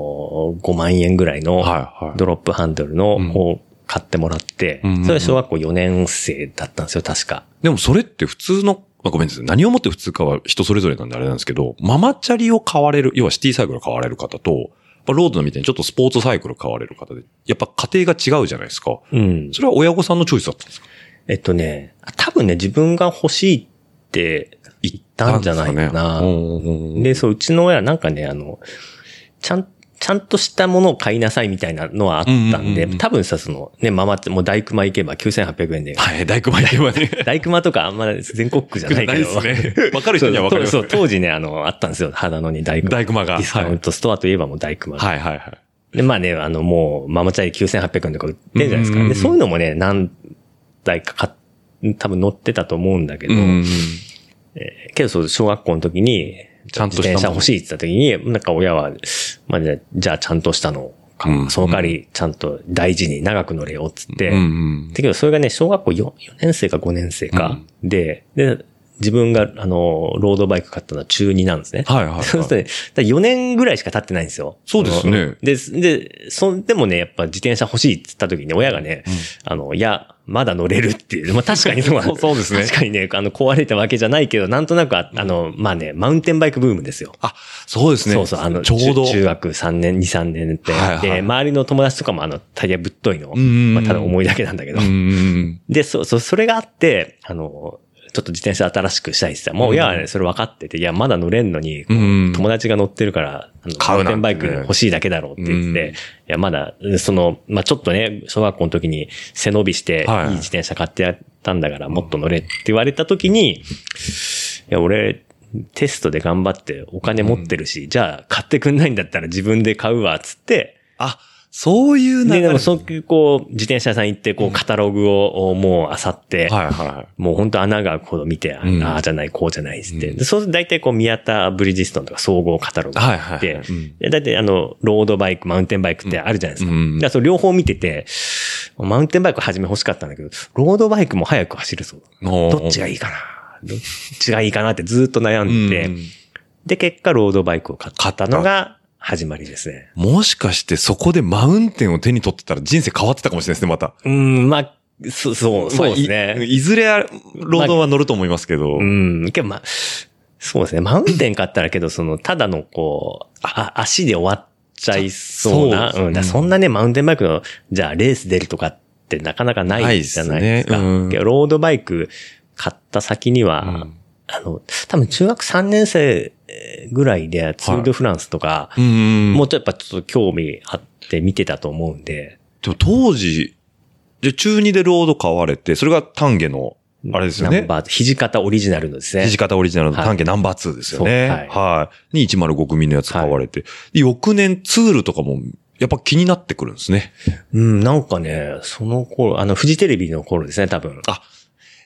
5万円ぐらいのドロップハンドルのを買ってもらって、それは小学校4年生だったんですよ、確か。 でもそれって普通の、ごめんなさい。何をもって普通かは人それぞれなんであれなんですけど、ママチャリを買われる、要はシティサイクルを買われる方と、ロードのみたいにちょっとスポーツサイクルを買われる方で、やっぱ家庭が違うじゃないですか。それは親御さんのチョイスだったんですか？ 多分ね、自分が欲しいって言ったんじゃないかな。で、うちの親なんかね、ちゃんとしたものを買いなさいみたいなのはあったんで、多分さ、ママってもう大熊行けば9800円で。 はい、大熊行けばね。 大熊とかあんま全国区じゃないけど。 ないですね。わかる人にはわかる。 そう、当時ね、あったんですよ。秦野に大熊が。ディスカウントストアといえばもう大熊が。 はいはいはい。 で、まあね、もう、ママチャリ9800円とか売ってるじゃないですか。で、そういうのもね、何台か多分乗ってたと思うんだけど、けど小学校の時に、ちゃんと自転車欲しいって言った時に、なんか親は、まあじゃあちゃんとしたのか、その代わりちゃんと大事に長く乗れよっつって、だけどそれがね、小学校4年生か5年生か、で、自分が、ロードバイク買ったのは中2なんですね。 はいはい、はい。 そうするとね、4年ぐらいしか経ってないんですよ。 そうですね。 でもね、やっぱ自転車欲しいって言った時に親がね、いや、まだ乗れるっていう。まあ確かにそうですね。 確かにね、壊れたわけじゃないけど、なんとなくまあね、マウンテンバイクブームですよ。 あ、そうですね。 そうそう、 ちょうど。 中学3年、2、3年って。で、周りの友達とかもタイヤぶっといの。まあただ重いだけなんだけど。で、それがあって、ちょっと自転車新しくしたいって言ったら、もう親はね、それ分かってて、いや、まだ乗れんのに、友達が乗ってるから、マウンテンバイク欲しいだけだろうって言って、いや、まだ、まあ、ちょっとね、小学校の時に背伸びして、いい自転車買ってやったんだから、もっと乗れって言われた時に、いや、俺、テストで頑張ってお金持ってるし、じゃあ買ってくんないんだったら自分で買うわ、つって、 そういうで、でもそういう、自転車屋さん行って、カタログをもう漁って、もう本当穴が開くほど見て、ああじゃない、こうじゃないっつって。で、そう大体宮田ブリヂストンとか総合カタログがあって、大体ロードバイク、マウンテンバイクってあるじゃないですか。だからそれ両方見てて、マウンテンバイク初め欲しかったんだけど、ロードバイクも早く走るそう。どっちがいいかなどっちがいいかなってずっと悩んで、で、結果ロードバイクを買ったのが、始まりですね。 もしかしてそこでマウンテンを手に取ってたら人生変わってたかもしれないですね、また。 まあ、そうですね。 いずれロードは乗ると思いますけど。 けどまあ、そうですね。マウンテン買ったらけど、ただの足で終わっちゃいそうな。そんなね、マウンテンバイクの、じゃあレース出るとかってなかなかないじゃないですか。ロードバイク買った先には、多分中学3年生ぐらいでツール・ド・フランスとか、もうちょっと興味あって見てたと思うんで。 でも当時、中2でロード買われて、それが丹下の、あれですよね。 土方オリジナルのですね。 土方オリジナルの丹下ナンバー2ですよね。はい。に105組のやつ買われて。翌年ツールとかも、やっぱ気になってくるんですね。 なんかね、その頃、フジテレビの頃ですね、多分。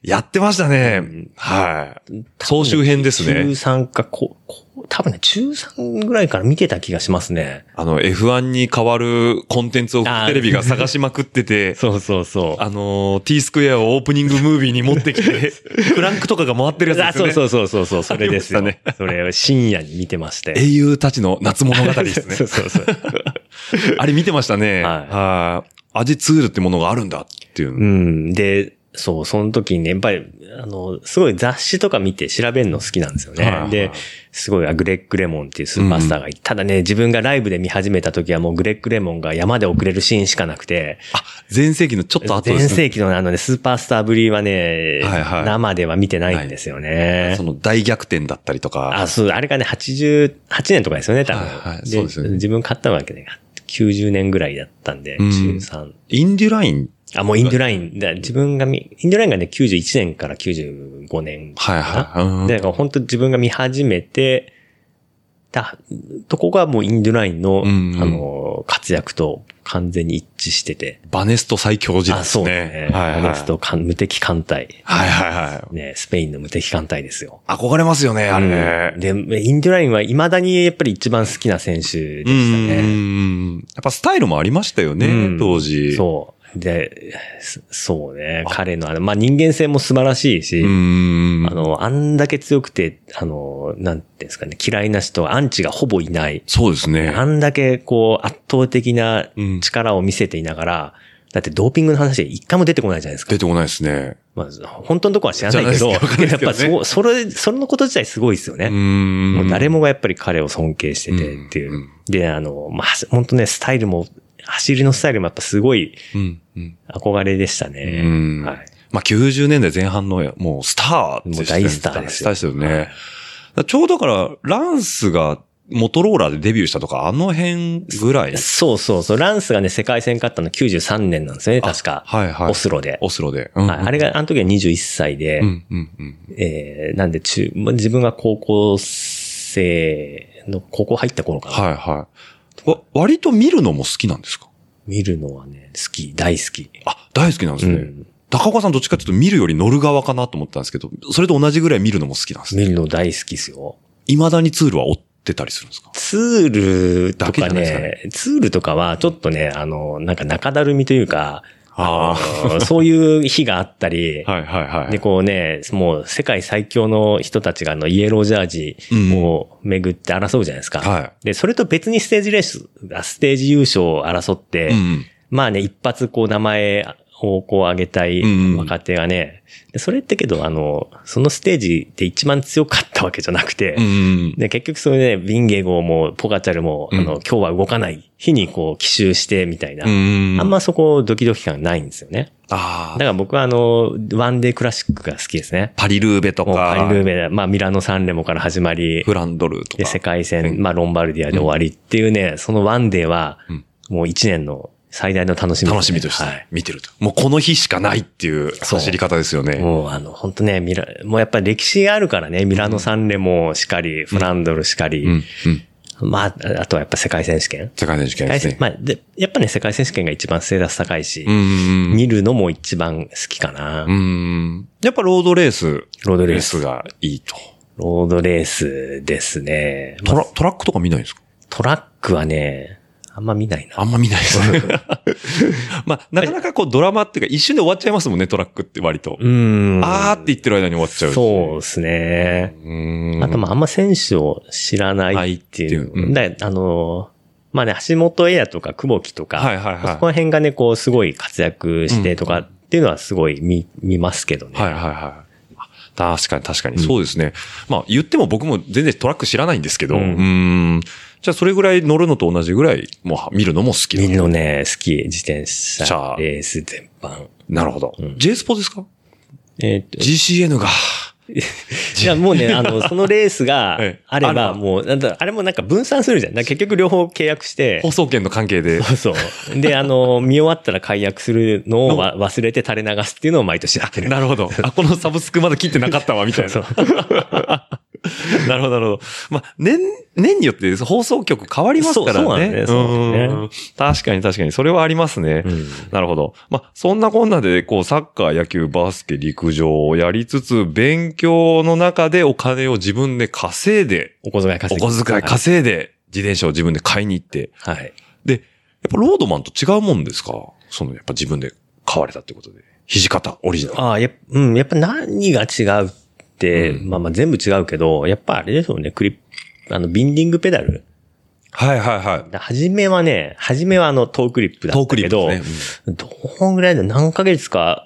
やってましたね。はい。総集編ですね。 13か、多分ね、13ぐらいから見てた気がしますね。 F1 に変わるコンテンツをテレビが探しまくってて、 そうそうそう。 T スクエアをオープニングムービーに持ってきて、クランクとかが回ってるやつですね。 そう、それですよね。それを深夜に見てまして。 英雄たちの夏物語ですね。 そう。 あれ見てましたね。はい。味ツールってものがあるんだっていう。 で、その時にね、やっぱり、すごい雑誌とか見て調べるの好きなんですよね。で、すごいグレッグ・レモンっていうスーパースターがいて、ただね、自分がライブで見始めた時はもうグレッグ・レモンが山で遅れるシーンしかなくて。 前世紀のちょっと後ですね。 前世紀のスーパースターぶりはね、生では見てないんですよね。 その大逆転だったりとか。 そう、あれがね、88年とかですよね、多分。 そうですよね。 自分買ったわけね、90年ぐらいだったんで、中3。 インデュラインもうインデュライン。インデュラインがね、91年から95年かな。で、本当自分が見始めて、とこがもうインデュラインの、活躍と完全に一致してて。 バネスト最強時ですね。 そうね。バネスト無敵艦隊。ね、スペインの無敵艦隊ですよ。 憧れますよね、あれね。 で、インデュラインは未だにやっぱり一番好きな選手でしたね。 やっぱスタイルもありましたよね、当時。 そう。で、そうね。彼の人間性も素晴らしいし、あんだけ強くて、なんていうんですかね、嫌いな人、アンチがほぼいない。 そうですね。 あんだけ圧倒的な力を見せていながら、だってドーピングの話で一回も出てこないじゃないですか。 出てこないですね。 本当のとこは知らないけど、やっぱそのこと自体すごいですよね。もう誰もがやっぱり彼を尊敬しててっていう。で、本当ね、スタイルも、走りのスタイルもやっぱすごい憧れでしたね。はい。 90年代前半のもうスターですね。 大スターですよ。 スターですよね。ちょうどだからランスがモトローラでデビューしたとか、あの辺ぐらい。 そう。ランスがね、世界戦勝ったの93年なんですよね、確か。オスロで。あれが、あの時は21歳で、なんで自分が高校入った頃かな。 割と見るのも好きなんですか？ 見るのはね、大好き。 大好きなんですね。高岡さんどっちかっていうと見るより乗る側かなと思ったんですけど、それと同じぐらい見るのも好きなんですね。 見るの大好きですよ。 未だにツールは追ってたりするんですか？ ツールとかね、ツールとかはちょっとね、なんか中だるみというか、そういう日があったり、で、こうね、もう世界最強の人たちがイエロージャージを巡って争うじゃないですか。で、それと別にステージ優勝を争って、まあね、一発名前を上げたい若手がね、それってけど、そのステージで一番強かったわけじゃなくて、で結局そういうね、ビンゲゴもポガチャルも、今日は動かない日に奇襲してみたいな、あんまそこドキドキ感ないんですよね。だから僕はワンデークラシックが好きですね。 パリルーベとか。 パリルーベ、ミラノサンレモから始まり、 フランドルとか。 で、世界戦、ロンバルディアで終わりっていうね、そのワンデーは、もう一年の最大の楽しみ、 楽しみとして見てると。もうこの日しかないっていう走り方ですよね。 もう本当ね、もうやっぱり歴史があるからね、ミラノサンレモしかり、フランドルしかり、あとはやっぱ世界選手権。 世界選手権ですね。 やっぱね、世界選手権が一番ステータス高いし、見るのも一番好きかな。 やっぱロードレースがいいと。 ロードレースですね。 トラックとか見ないんですか？ トラックはね、あんま見ないな。 あんま見ないですね。なかなかドラマっていうか一瞬で終わっちゃいますもんね、トラックって割と。って言ってる間に終わっちゃう。 そうですね。あとあんま選手を知らないっていう。橋本エアとか久保木とか、そこら辺がね、すごい活躍してとかっていうのはすごい見ますけどね。 確かに、そうですね。言っても僕も全然トラック知らないんですけど、じゃあそれぐらい乗るのと同じぐらい、もう見るのも好き。 見るのね、好き。自転車、レース全般。 なるほど。J スポですか？GCN が。 いや、もうね、そのレースがあれば、もう、あれもなんか分散するじゃん。結局両方契約して。 放送権の関係で。 そう。で、見終わったら解約するのを忘れて垂れ流すっていうのを毎年やってる。 なるほど。このサブスクまだ切ってなかったわ、みたいな。 なるほど、なるほど。まあ、年によって放送局変わりますからね。 そうなんね。 確かに。それはありますね。なるほど。まあ、そんなこんなで、こう、サッカー、野球、バスケ、陸上をやりつつ、勉強の中でお金を自分で稼いで、 お小遣い稼いで、自転車を自分で買いに行って。 はい。 で、やっぱロードマンと違うもんですか？やっぱ自分で買われたってことで。土方、オリジナル。 やっぱ何が違うって、まあ全部違うけど、やっぱあれですよね、ビンディングペダル。 はい。 初めはトークリップだったけど、ね、どんぐらいで何ヶ月か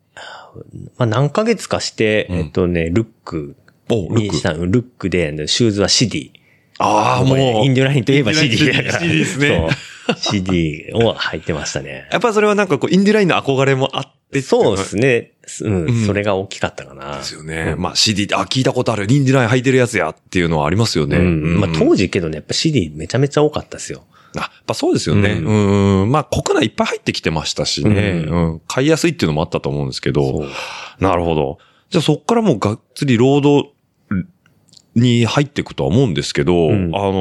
して、ルックにしたの。ルックで、シューズはシディ。もう、インディラインといえば CD だから。 CD ですね。 そう。CD を履いてましたね。 やっぱそれはなんかこう、インディラインの憧れもあって。 そうですね。それが大きかったかな。 ですよね。まあ CD、聞いたことある。インディライン履いてるやつやっていうのはありますよね。 まあ当時けどね、やっぱ CD めちゃめちゃ多かったですよ。 やっぱそうですよね。まあ国内いっぱい入ってきてましたしね。買いやすいっていうのもあったと思うんですけど。なるほど。じゃあそっからもうがっつりロードに入っていくとは思うんですけど、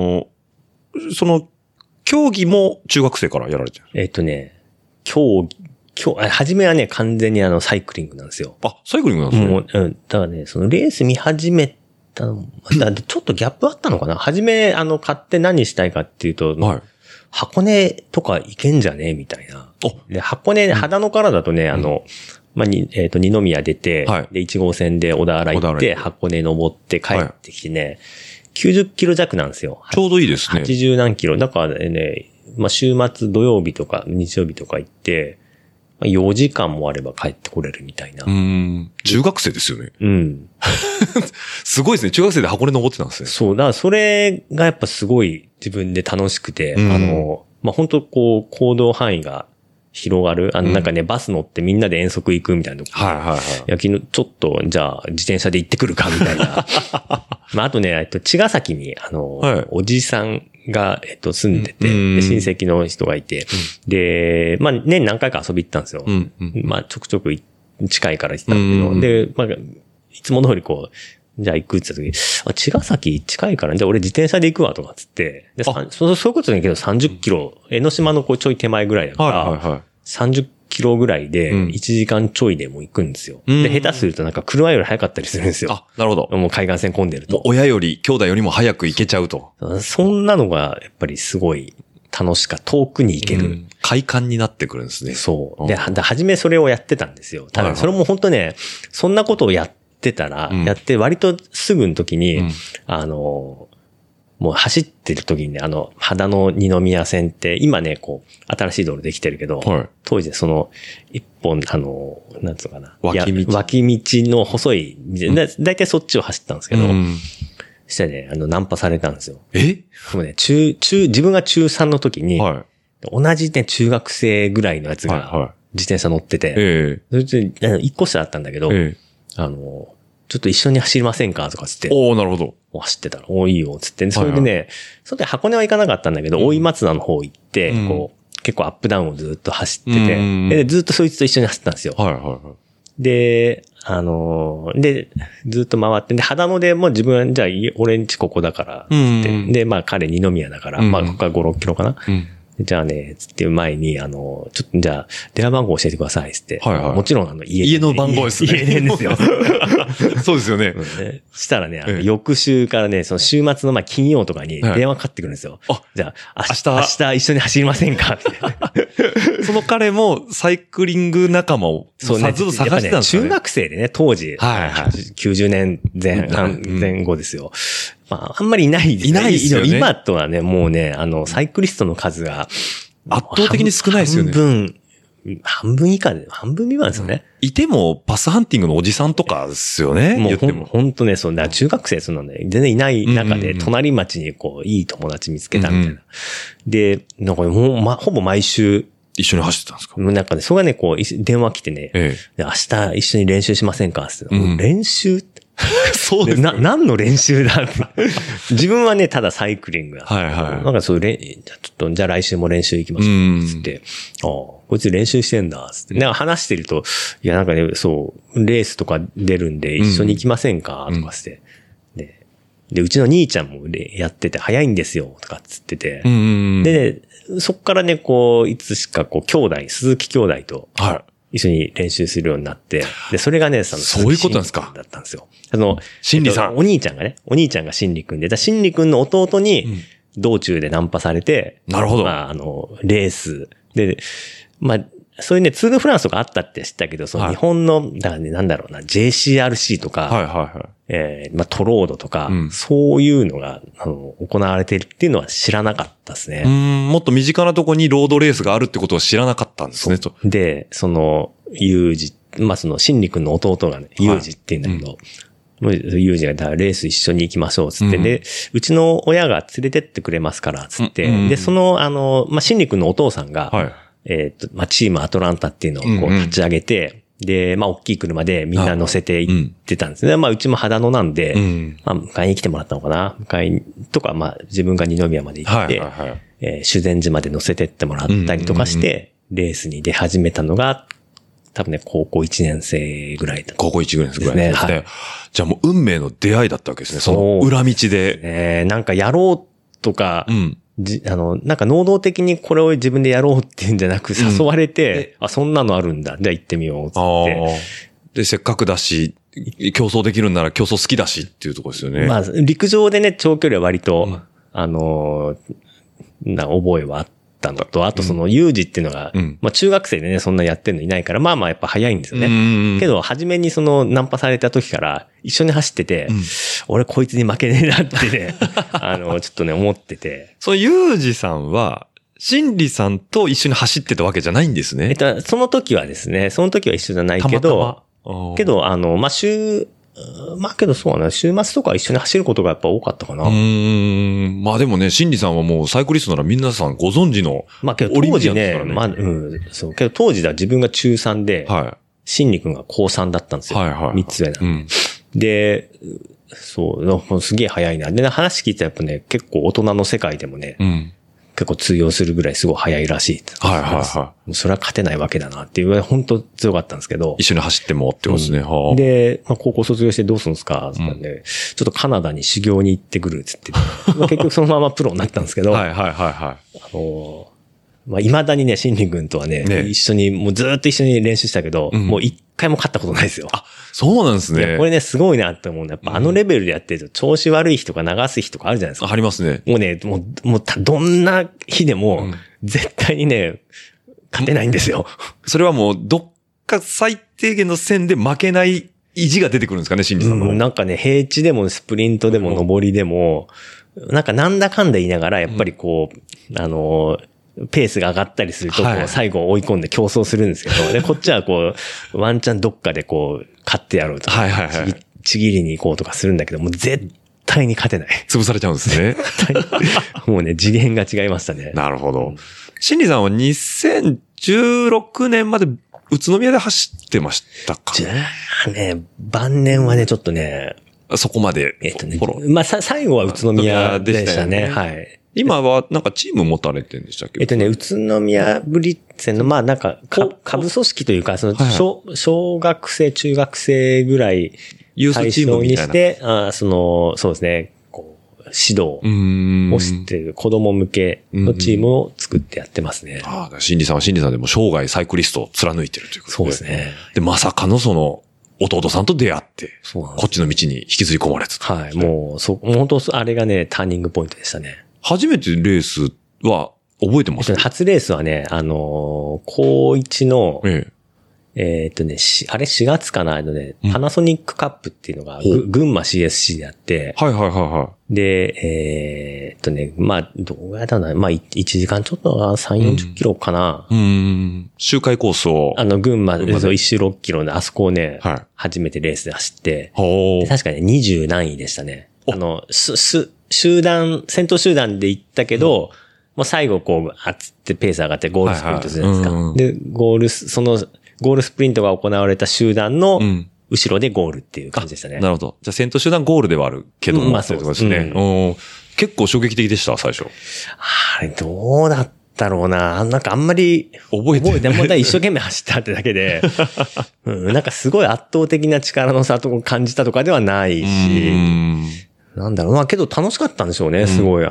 競技も中学生からやられてる？初めはね、完全にサイクリングなんですよ。 サイクリングなんですね。 だからね、そのレース見始めたの、ちょっとギャップあったのかな？初め、買って何したいかっていうと、箱根とか行けんじゃねみたいな。で、箱根、秦野からだとね、二宮出て、で、1号線で小田原行って、箱根登って帰ってきてね、90キロ弱なんですよ。 ちょうどいいですね。 80何キロ。だからね、週末土曜日とか日曜日とか行って、4時間もあれば帰ってこれるみたいな。 中学生ですよね。すごいですね。中学生で箱根登ってたんですね。 そう。だからそれがやっぱすごい自分で楽しくて、本当こう、行動範囲が広がる。なんかね、バス乗ってみんなで遠足行くみたいなとこ。昨日ちょっと、じゃあ自転車で行ってくるかみたいな。あとね、茅ヶ崎に、おじさんが、住んでて、で親戚の人がいて、で、年何回か遊び行ったんですよ。ちょくちょく近いから行ったんだけど、で、いつも通りこう、じゃあ行くって言った時、茅ヶ崎近いから、じゃあ俺自転車で行くわとかつって、でそういうことだけど30キロ、江ノ島のこうちょい手前ぐらいだから、30キロぐらいで1時間ちょいでもう行くんですよ。で、下手するとなんか車より早かったりするんですよ。 なるほど。 もう海岸線混んでると。 親より、兄弟よりも早く行けちゃうと。 そんなのがやっぱりすごい楽しかった。遠くに行ける。 快感になってくるんですね。 そう。で、初めそれをやってたんですよ。ただそれも本当ね、そんなことをやってたら、やって割とすぐの時に、もう走ってる時にね、秦野二宮線って、今ね、こう、新しい道路できてるけど、当時その、一本、なんつうかな。脇道の細いだいたいそっちを走ったんですけど、そしたらね、ナンパされたんですよ。でもね、自分が中3の時に、同じね、中学生ぐらいのやつが、自転車乗ってて、それで、一個下だったんだけど、ちょっと一緒に走りませんかとかつって。 なるほど。 走ってたら、いいよ、つって。それでね、それで箱根は行かなかったんだけど、大井松田の方行って、こう、結構アップダウンをずっと走ってて、で、ずっとそいつと一緒に走ってたんですよ。で、で、ずっと回って、で、秦野でもう自分、じゃあ、俺んちここだから、つって。で、彼二宮だから、ここから5、6キロかな。じゃあね、つって前に、ちょっとじゃあ、電話番号教えてください、つって。もちろん家の番号ですね。 家電ですよ。 そうですよね。 したらね、翌週からね、その週末の金曜とかに電話かかってくるんですよ。じゃあ、明日一緒に走りませんかって。 その彼もサイクリング仲間をずっと探してたんですよね。 中学生でね、当時、90年前後ですよ。あんまりいないですね。 いないですよね。 今とはね、もうね、サイクリストの数が圧倒的に少ないですよね。 半分以下で、半分未満ですよね。 いても、パスハンティングのおじさんとかですよね。 もうほんとね、そうだ、中学生そんなんで、全然いない中で、隣町にこう、いい友達見つけたみたいな。で、なんかほぼ毎週、 一緒に走ってたんですか？ なんかね、それがね、こう、電話来てね、明日一緒に練習しませんかって。練習そうですね。 何の練習だ自分はね、ただサイクリングだ。なんかそういうじゃあ来週も練習行きましょう。つって、こいつ練習してんだ。つって。なんか話してると、いやなんかね、そう、レースとか出るんで一緒に行きませんかとかして。で、 で、うちの兄ちゃんもやってて早いんですよ、とかっつってて。で、そっからね、こう、いつしかこう、鈴木兄弟と、一緒に練習するようになって、で、それがね、 そういうことなんですか。 だったんですよ。 真理さん。 お兄ちゃんが真理くんで、真理くんの弟に、道中でナンパされて、 なるほど。 まあ、レースで、まあ、そういうね、ツールフランスとかあったって知ったけど、その日本の、だからね、なんだろうな、JCRC とか、まあ、トロードとか、そういうのが、行われてるっていうのは知らなかったですね。 もっと身近なとこにロードレースがあるってことを知らなかったんですね、と。 で、ユージ、まあ、真理くんの弟がね、ユージって言うんだけど、ユージがレース一緒に行きましょう、つって、で、うちの親が連れてってくれますから、つって、で、まあ、真理くんのお父さんが、まあ、チームアトランタっていうのをこう立ち上げて、で、まあ、大きい車でみんな乗せて行ってたんですね。まあ、うちも秦野なんで、まあ、迎えに来てもらったのかな。とか、まあ、自分が二宮まで行って、修善寺まで乗せてってもらったりとかして、レースに出始めたのが、多分ね、高校1年生ぐらいだった。 高校1年生ぐらいですね。じゃあもう運命の出会いだったわけですね。その裏道で。 なんかやろうとか、なんか能動的にこれを自分でやろうっていうんじゃなく誘われて、そんなのあるんだ。じゃあ行ってみようつって。 で、せっかくだし、競争できるんなら競争好きだしっていうところですよね。 まあ、陸上でね、長距離は割と、覚えはあったのと、あとユージっていうのが、まあ中学生でね、そんなやってるのいないから、まあまあやっぱ早いんですよね。けど、初めにナンパされた時から一緒に走ってて、俺こいつに負けねえなってね、ちょっとね、思ってて。 ユージさんは、真理さんと一緒に走ってたわけじゃないんですね。 その時はですね、その時は一緒じゃないけど、けど、まあまあけどそうね、週末とか一緒に走ることがやっぱ多かったかな。 まあでもね、真理さんはもうサイクリストなら皆さんご存知の。 まあけど当時ね、まあ、そう。けど当時だ自分が中3で、真理くんが高3だったんですよ。3つ上なんで。で、そう、すげえ早いな。で、話聞いてやっぱね、結構大人の世界でもね、結構通用するぐらいすごい早いらしい。もうそれは勝てないわけだなっていうぐらい本当強かったんですけど。 一緒に走ってもってことですね。 で、まあ、高校卒業してどうするんですかって言ったんで、ちょっとカナダに修行に行ってくるって言って、結局そのままプロになったんですけど、まあ、未だにね、真理君とはね、一緒に、もうずっと一緒に練習したけど、もう一回も勝ったことないですよ。 あ、そうなんですね。 これね、すごいなって思うの。やっぱレベルでやってると、調子悪い日とか流す日とかあるじゃないですか。 ありますね。 もうね、もう、どんな日でも、絶対にね、勝てないんですよ。 それはもう、どっか最低限の線で負けない意地が出てくるんですかね、真理さんの。 なんかね、平地でもスプリントでも上りでも、なんかなんだかんだ言いながら、やっぱりこう、ペースが上がったりすると、最後追い込んで競争するんですけど、で、こっちはこう、ワンチャンどっかでこう、勝ってやろうとか、ちぎりに行こうとかするんだけど、もう絶対に勝てない。 潰されちゃうんですね。 もうね、次元が違いましたね。 なるほど。真理さんは2016年まで宇都宮で走ってましたか？ じゃあね、晩年はね、ちょっとね、 そこまで。 まあ、最後は宇都宮でしたね。はい。 今はなんかチーム持たれてるんでしたっけ？ 宇都宮ブリッツェンの、まあなんか、下部組織というか、小学生、中学生ぐらい、 ユースチームみたいな。 にして、そうですね、こう、指導をしている子供向けのチームを作ってやってますね。 真理さんは真理さんでも生涯サイクリストを貫いてるということで。 そうですね。 で、まさかの弟さんと出会って、こっちの道に引きずり込まれてた。 はい。もう本当あれがね、ターニングポイントでしたね。 初めてレースは覚えてますか？ 初レースはね、高1の、あれ4月かな、パナソニックカップっていうのが、群馬 CSC であって、で、まあ、どうやったんだまあ、1時間ちょっと3、40キロかな。 周回コースを。 群馬で1周6キロで、あそこをね、初めてレースで走って、確かね、20何位でしたね。先頭集団で行ったけど、もう最後こう、つってペース上がってゴールスプリントするじゃないですか。で、ゴールスプリントが行われた集団の後ろでゴールっていう感じでしたね。 なるほど。じゃあ先頭集団ゴールではあるけども、まあそうですね。結構衝撃的でした、最初。 あれ、どうだったろうな。なんかあんまり覚えても一生懸命走ったってだけで、なんかすごい圧倒的な力の差と感じたとかではないし、 なんだろうな、けど楽しかったんでしょうね、すごい、で、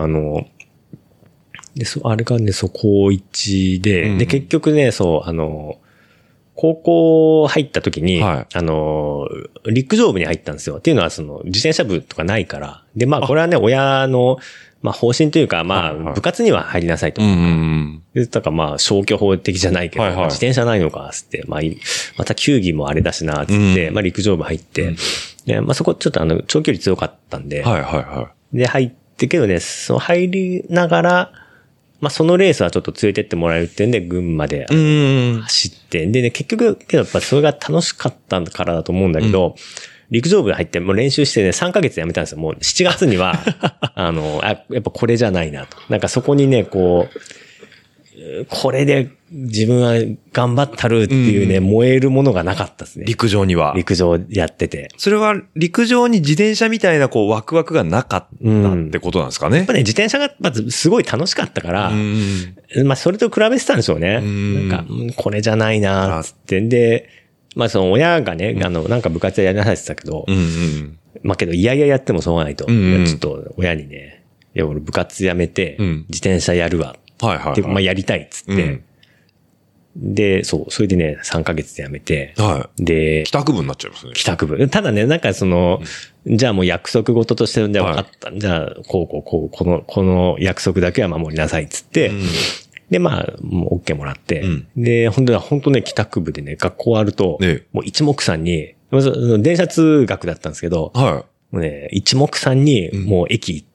あれがね、高1で、で、結局ね、高校入った時に、陸上部に入ったんですよ。っていうのは、自転車部とかないから。で、まあ、これはね、親の、まあ、方針というか、まあ、部活には入りなさいと。で、だからまあ、消去法的じゃないけど、自転車ないのか、つって、まあ、また球技もあれだしな、つって、まあ、陸上部入って、で、まあ、そこちょっと長距離強かったんで、で、入ってけどね、入りながら、まあ、そのレースはちょっと連れてってもらえるってんで、群馬で走って、でね、結局、けどやっぱそれが楽しかったからだと思うんだけど、陸上部入ってもう練習してね、3ヶ月で辞めたんですよ。もう7月には、やっぱこれじゃないなと。なんかそこにね、これで自分は頑張ったるっていうね、燃えるものがなかったですね。 陸上には。 陸上やってて。 それは陸上に自転車みたいなワクワクがなかったってことなんですかね。 やっぱね、自転車がまずすごい楽しかったから、まあそれと比べてたんでしょうね。なんか、これじゃないなつって。で、まあ親がね、なんか部活やりなさいって言ったけど、まあけどいやいややってもしょうがないと。ちょっと親にね、いや俺部活やめて、自転車やるわ。で、まあやりたいっつって。で、それでね、3ヶ月で辞めて。で、 帰宅部になっちゃいますね。 帰宅部。ただね、なんかじゃあもう約束事として分かった。じゃあ、この約束だけは守りなさいっつって、で、まあ、もう OK もらって、で、本当ね、帰宅部でね、学校終わると、もう一目散に、電車通学だったんですけど、もうね、一目散に、もう駅行って、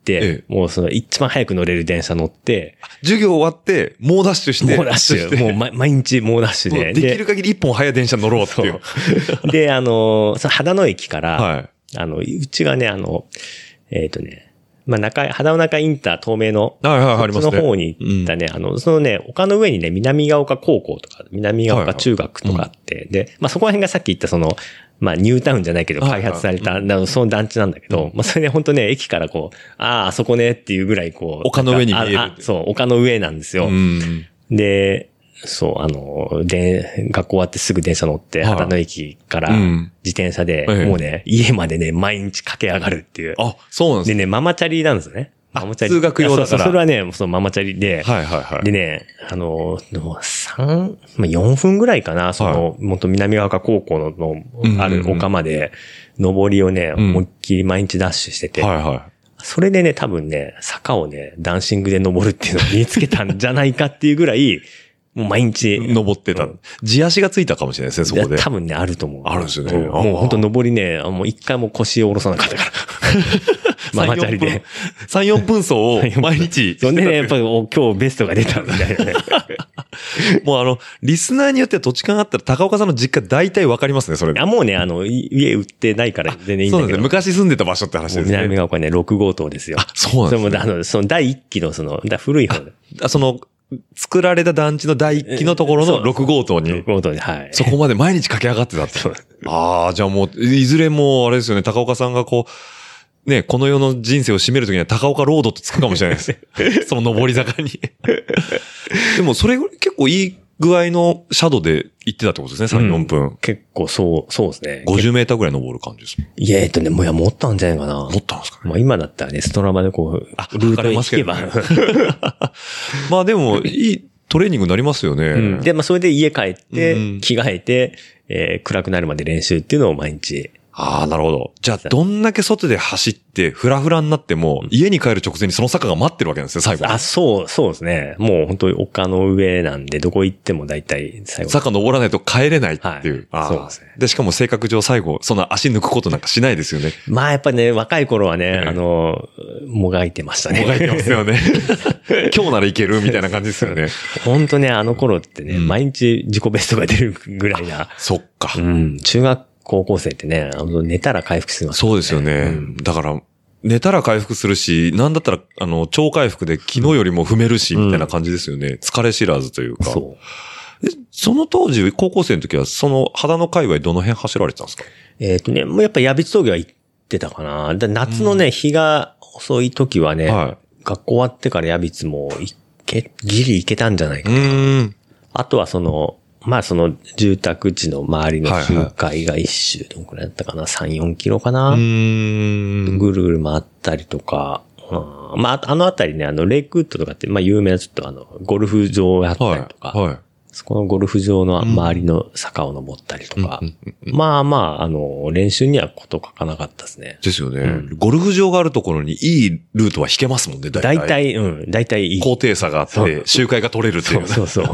もう一番早く乗れる電車乗って、 授業終わって、猛ダッシュして。 猛ダッシュ。もう毎日猛ダッシュで。 できる限り一本早い電車乗ろうっていう。 で、秦野駅から、うちがね、まあ、秦野中インター東名の、そっちの方に行ったね、丘の上にね、南ヶ丘高校とか、南ヶ丘中学とかあって、で、まあ、そこら辺がさっき言ったまあ、ニュータウンじゃないけど、開発された、その団地なんだけど、まあ、それで本当ね、駅からあそこねっていうぐらい丘の上に見える。 そう、丘の上なんですよ。で、学校終わってすぐ電車乗って、秦野駅から自転車で、もうね、家までね、毎日駆け上がるっていう。 あ、そうなんですね。 でね、ママチャリなんですよね。 通学用だから。 それはね、ママチャリで、でね、4分ぐらいかな、元南ヶ丘高校のある丘まで、上りをね、思いっきり毎日ダッシュしてて、それでね、多分ね、坂をね、ダンシングで登るっていうのを身につけたんじゃないかっていうぐらい、もう毎日。 登ってた。地足がついたかもしれないですね、そこで。 多分ね、あると思う。 あるんですよね。 もう本当登りね、もう一回も腰を下ろさなかったから。ママチャリで。 3、4分走を毎日。 そんでね、やっぱり今日ベストが出たみたいなね。 もうリスナーによっては土地勘あったら高岡さんの実家大体わかりますね、それ。 もうね、家売ってないから全然いいんだけど。 そうですね。昔住んでた場所って話ですね。 南ヶ丘ね、6号棟ですよ。 そうなんですね。その第1期の古い方。 作られた団地の第一期のところの6号棟に。 6号棟に、はい。 そこまで毎日駆け上がってたって。ああ、じゃあもう、いずれもあれですよね、高岡さんがこの世の人生を締めるときには高岡ロードとつくかもしれないです。その上り坂に。でもそれ結構いい具合のシャドウで行ってたってことですね、3、4分。 結構そうですね。 50メーターぐらい登る感じですもん。 いや、もう持ったんじゃないかな。 持ったんですかね。 まあ今だったらね、ストラバでルートに引けば。 まあでも、いいトレーニングになりますよね。 で、まあそれで家帰って、着替えて、暗くなるまで練習っていうのを毎日。 ああ、なるほど。じゃあ、どんだけ外で走って、フラフラになっても、家に帰る直前にその坂が待ってるわけなんですよ、最後。 そうですね。もう本当に丘の上なんで、どこ行っても大体最後。 坂登らないと帰れないっていう。 そうですね。 で、しかも性格上最後、そんな足抜くことなんかしないですよね。 まあやっぱね、若い頃はね、もがいてましたね。 もがいてますよね。今日ならいけるみたいな感じですよね。 本当ね、あの頃ってね、毎日自己ベストが出るぐらいな。 そっか。 中学高校生ってね、寝たら回復しますね。そうですよね。だから、寝たら回復するし、なんだったら、超回復で昨日よりも踏めるし、みたいな感じですよね。疲れ知らずというか。その当時、高校生の時は、秦野界隈どの辺走られてたんですか？ もうやっぱ矢櫃峠は行ってたかな。夏のね、日が遅い時はね、学校終わってから矢櫃もギリ行けたんじゃないかな。あとはまあその住宅地の周りの周回が一周、どんくらいだったかな ?3、4キロかなぐるぐる回ったりとか、まああのあたりね、レイクウッドとかって、まあ有名なちょっとゴルフ場があったりとか、はいはい、そこのゴルフ場の周りの坂を登ったりとか、まあまあ、練習にはこと書かなかったですね。 ですよね。ゴルフ場があるところにいいルートは引けますもんね、大体いい。高低差があって、周回が取れるっていう。 そう。 じ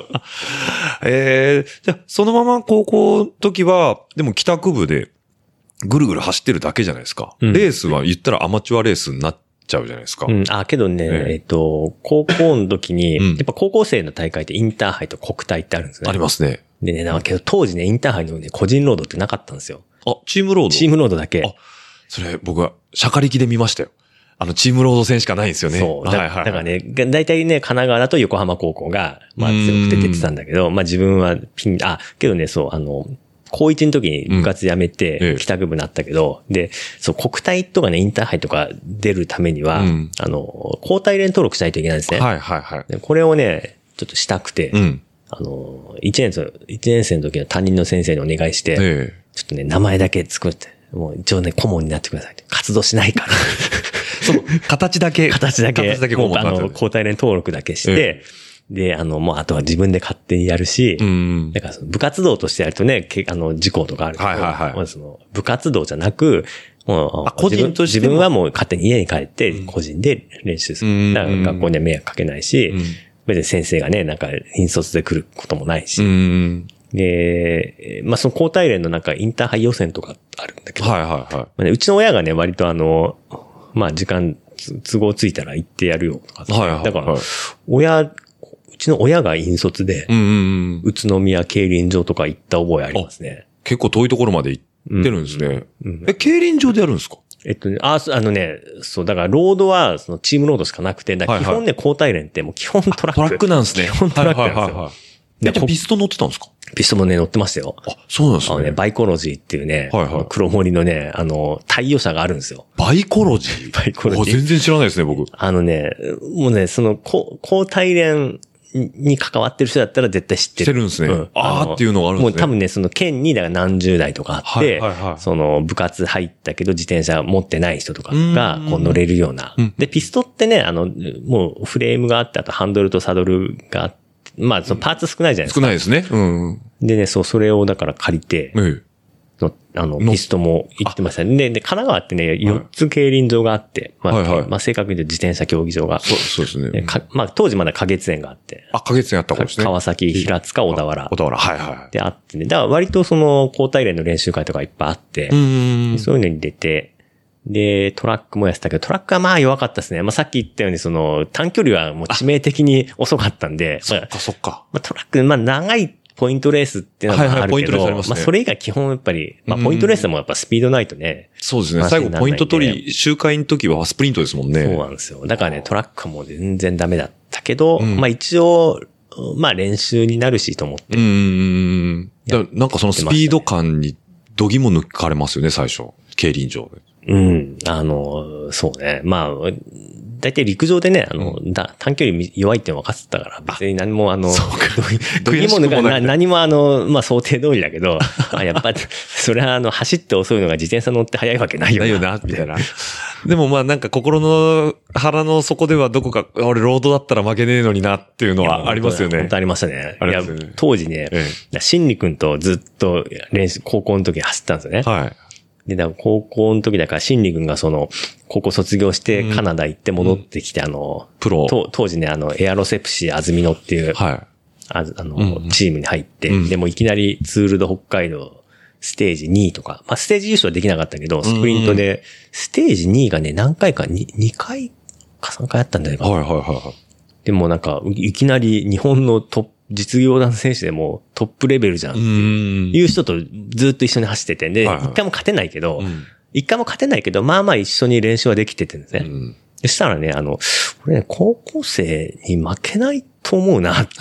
ゃあ、そのまま高校の時は、でも帰宅部でぐるぐる走ってるだけじゃないですか。レースは言ったらアマチュアレースになっちゃうじゃないですか。 けどね、高校の時に、やっぱ高校生の大会ってインターハイと国体ってあるんですね。 ありますね。 でね、けど当時ね、インターハイのね、個人ロードってなかったんですよ。 あ、チームロード？ チームロードだけ。 あ、それ僕は、シャカリキで見ましたよ。チームロード戦しかないんですよね。 そう。だからね、大体ね、神奈川だと横浜高校が、まあ強くて出てたんだけど、まあ自分はけどね、そう、高1の時に部活辞めて、帰宅部になったけど、で、そう、国体とかね、インターハイとか出るためには、高体連登録しないといけないんですね。 はいはいはい。 でこれをね、ちょっとしたくて、1年生の時の担任の先生にお願いして、ちょっとね、名前だけ作って、もう一応ね、顧問になってくださいって。活動しないから。 その、形だけ顧問になって高体連登録だけして、で、もうあとは自分で勝手にやるし、だからその部活動としてやるとね、事故とかあるけど、その部活動じゃなく、もう個人として自分はもう勝手に家に帰って個人で練習する。だから学校には迷惑かけないし、別に先生がね、なんか引率で来ることもないし、で、まあその高体連のなんかインターハイ予選とかあるんだけど、うちの親がね、割とまあ時間都合ついたら行ってやるよとか、だから、うちの親が引率で、宇都宮競輪場とか行った覚えありますね。 結構遠いところまで行ってるんですね。競輪場でやるんですか？ そう、だからロードはそのチームロードしかなくて、基本ね、高体連ってもう基本トラック。 トラックなんですね。 基本トラックなんですよ。 じゃあピスト乗ってたんですか？ ピストもね、乗ってましたよ。 あ、そうなんですね。 バイコロジーっていうね、黒森のね、対応車があるんですよ。 バイコロジー？ バイコロジー。 全然知らないですね、僕。 もうね、その、高体連に関わってる人だったら絶対知ってる。 知ってるんですね。っていうのがあるんですね。 もう多分ね、その県にだから何十代とかあって、その部活入ったけど自転車持ってない人とかがこう乗れるような。で、ピストってね、もうフレームがあって、あとハンドルとサドルがあって、まあ、そのパーツ少ないじゃないですか。 少ないですね。 でね、それをだから借りて、ピストも行ってましたね。で、神奈川ってね、4つ競輪場があって、まあ、正確に言うと自転車競技場が。 そうですね。 まあ、当時まだ花月園があって。 花月園あったかもしれない。 川崎、平塚、小田原。 であってね。だから割とその、高体連の練習会とかいっぱいあって、そういうのに出て、で、トラックもやってたけど、トラックはまあ弱かったですね。まあさっき言ったように、その、短距離はもう致命的に遅かったんで。 そっか。 まあトラック、まあ長いポイントレースっていうのがあるけど、まあそれ以外基本やっぱり、まあポイントレースでもやっぱスピードないとね。 そうですね。最後ポイント取り、周回の時はスプリントですもんね。 そうなんですよ。だからね、トラックはもう全然ダメだったけど、まあ一応、まあ練習になるしと思って。 なんかそのスピード感に度肝抜かれますよね、最初。競輪場で。 そうね。まあ、だいたい陸上でね、短距離弱いって分かってたから、別に何もどぎも何もまあ想定通りだけど、やっぱ、それは走って遅いのが自転車乗って速いわけないよな、 みたいな。でもまあなんか心の腹の底ではどこか、俺ロードだったら負けねえのになっていうのはありますよね。 本当ありましたね。いや、当時ね、新理君とずっと高校の時走ったんですよね。はい。で、だから高校の時だから、新理君が高校卒業してカナダ行って戻ってきて、 プロ。 当時ね、エアロセプシー安曇野っていう、チームに入って、でもいきなりツールド北海道ステージ2位とか、まあステージ優勝はできなかったけど、スプリントで、ステージ2位がね、何回か2回か3回あったんだよな。でもなんか、いきなり日本の実業団選手でもトップレベルじゃんっていう人とずっと一緒に走ってて、で、一回も勝てないけど、まあまあ一緒に練習はできててんですね。そしたらね、俺ね、高校生に負けないと思うなって、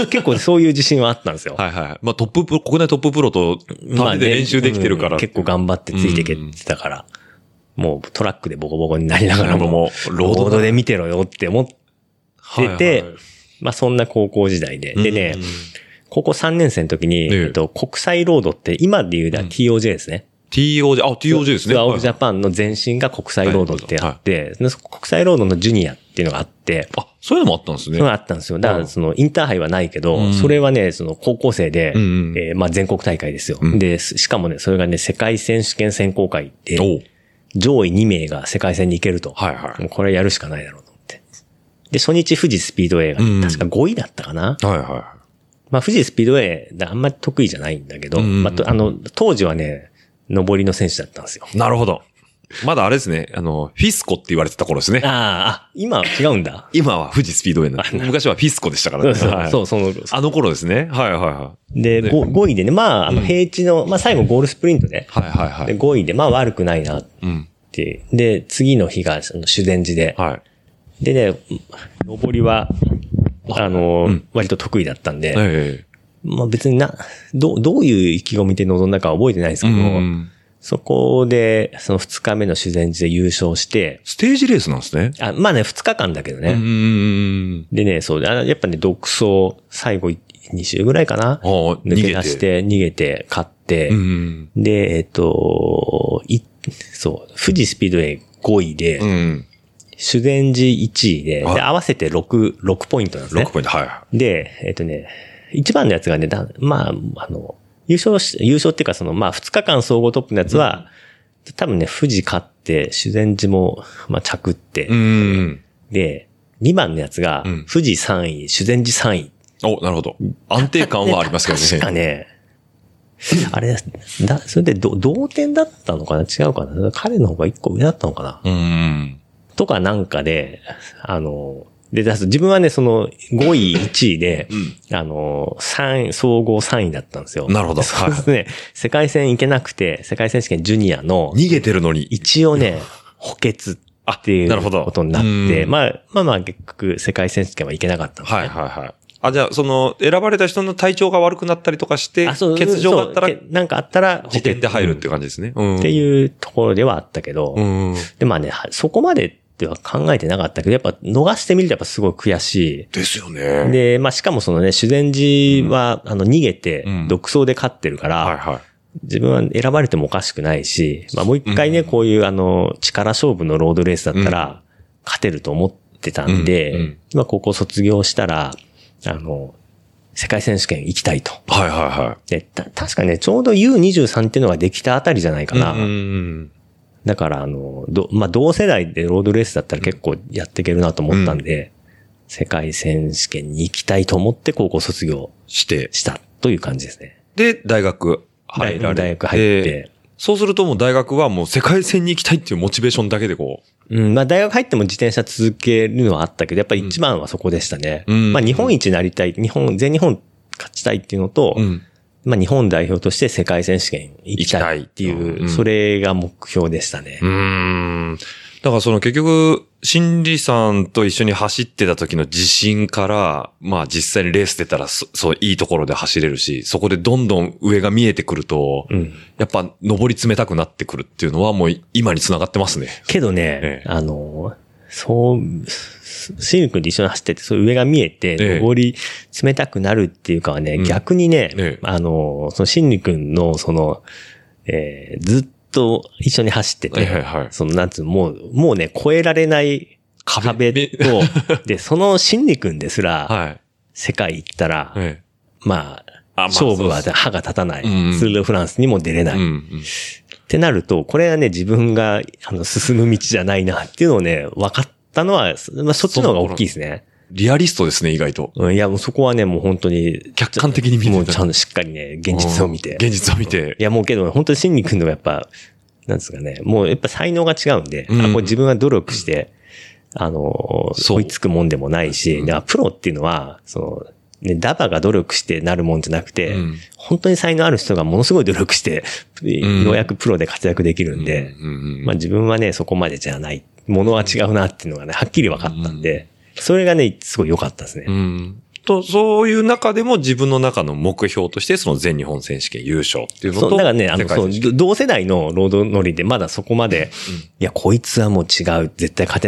結構そういう自信はあったんですよ。 まあ国内トッププロと単で練習できてるから、 結構頑張ってついてけてたから、もうトラックでボコボコになりながらも、ロードで見てろよって思ってて、まあそんな高校時代で。でね、 高校3年生の時に、国際ロードって今で言うTOJ ですね。 TOJ ですね。 ツアーオブジャパンの前身が国際ロードってあって、国際ロードのジュニアっていうのがあって、 そういうのもあったんですね。 そういうのがあったんですよ。だからそのインターハイはないけど、それはね、その高校生で、まあ全国大会ですよ。で、しかもね、それがね、世界選手権選考会で、上位2名が世界戦に行けると。もうこれやるしかないだろうと思って。で、初日富士スピードウェイが、確か5位だったかな。まあ富士スピードウェイあんまり得意じゃないんだけど、まあ、当時はね、上りの選手だったんですよ。 なるほど。まだあれですね、フィスコって言われてた頃ですね。 今は違うんだ。 今は富士スピードウェイなんで。昔はフィスコでしたからね。 そう、 あの頃ですね。 で、5位でね、まあ、平地の、まあ最後ゴールスプリントで。で、5位で、まあ悪くないなって。で、次の日が修善寺で。でね、上りは、割と得意だったんで、まあ別にどういう意気込みで臨んだかは覚えてないですけど、そこで、その2日目の修善寺で優勝して。 ステージレースなんですね。 まあね、2日間だけどね。でね、そう、やっぱね、独走、最後2周ぐらいかな。抜け出して、逃げて、勝って、で、そう、富士スピードウェイ5位で、修善寺1位で、合わせて6ポイントなんですね。 6ポイント、 で、一番のやつがね、まあ、優勝っていうかまあ、2日間総合トップのやつは、多分ね、富士勝って、修善寺も、まあ、着って、で、2番のやつが、富士3位、修善寺3位。 なるほど。安定感はありますけどね。 確かね、あれ、それで同点だったのかな違うかな彼の方が1個上だったのかなとかなんかで、で、自分はね、その、5位、1位で、3位、総合3位だったんですよ。 なるほど。 そうですね。世界戦行けなくて、世界選手権ジュニアの、 逃げてるのに。 一応ね、補欠っていうことになって、まあ、結局、世界選手権は行けなかったんですね。 じゃあ、選ばれた人の体調が悪くなったりとかして、欠場があったら、 なんかあったら、 時点で入るっていう感じですね。 っていうところではあったけど、で、まあね、そこまでっては考えてなかったけど、やっぱ逃してみるとやっぱすごい悔しい。 ですよね。 で、まあしかもそのね、修善寺は、逃げて、独走で勝ってるから、自分は選ばれてもおかしくないし、まあもう一回ね、こういう力勝負のロードレースだったら、勝てると思ってたんで、まあ高校卒業したら、世界選手権行きたいと。で、確かね、ちょうど U23 っていうのができたあたりじゃないかな。だから、まあ、同世代でロードレースだったら結構やっていけるなと思ったんで、世界選手権に行きたいと思って高校卒業したという感じですね。 で、大学入られて。 大学入って。 そうするともう大学はもう世界戦に行きたいっていうモチベーションだけでこう。 まあ大学入っても自転車続けるのはあったけど、やっぱり一番はそこでしたね。まあ日本一になりたい、全日本勝ちたいっていうのと、まあ日本代表として世界選手権行きたいっていう、それが目標でしたね。 だから結局、新里さんと一緒に走ってた時の自信から、まあ実際にレース出たらそういいところで走れるし、そこでどんどん上が見えてくると、やっぱ登り詰めたくなってくるっていうのはもう今に繋がってますね。 けどね、シン君と一緒に走ってて、そういう上が見えて、登り詰めたくなるっていうかはね、逆にね、そのシン君のずっと一緒に走ってて、なんつうもうね、越えられない壁と、で、そのシン君ですら、世界行ったら、まあ、勝負は歯が立たない。ツール・ド・フランスにも出れない。ってなると、これはね、自分が進む道じゃないなっていうのをね、分かったのは、まあ、そっちの方が大きいですね。 リアリストですね、意外と。 いや、もうそこはね、もう本当に。 客観的に見てもうちゃんとしっかりね、現実を見て。 現実を見て。 いや、もうけど、本当にシンニ君のやっぱ、なんですかね、もうやっぱ才能が違うんで、これ自分は努力して、追いつくもんでもないし、だからプロっていうのは、ね、ダバが努力してなるもんじゃなくて、本当に才能ある人がものすごい努力して、ようやくプロで活躍できるんで、まあ自分はね、そこまでじゃない。ものは違うなっていうのがね、はっきり分かったんで、それがね、すごい良かったですね。 そういう中でも自分の中の目標として、その全日本選手権優勝っていうのと。 そう、だからね、同世代のロード乗りでまだそこまで、いや、こいつはもう違う、絶対勝てないっ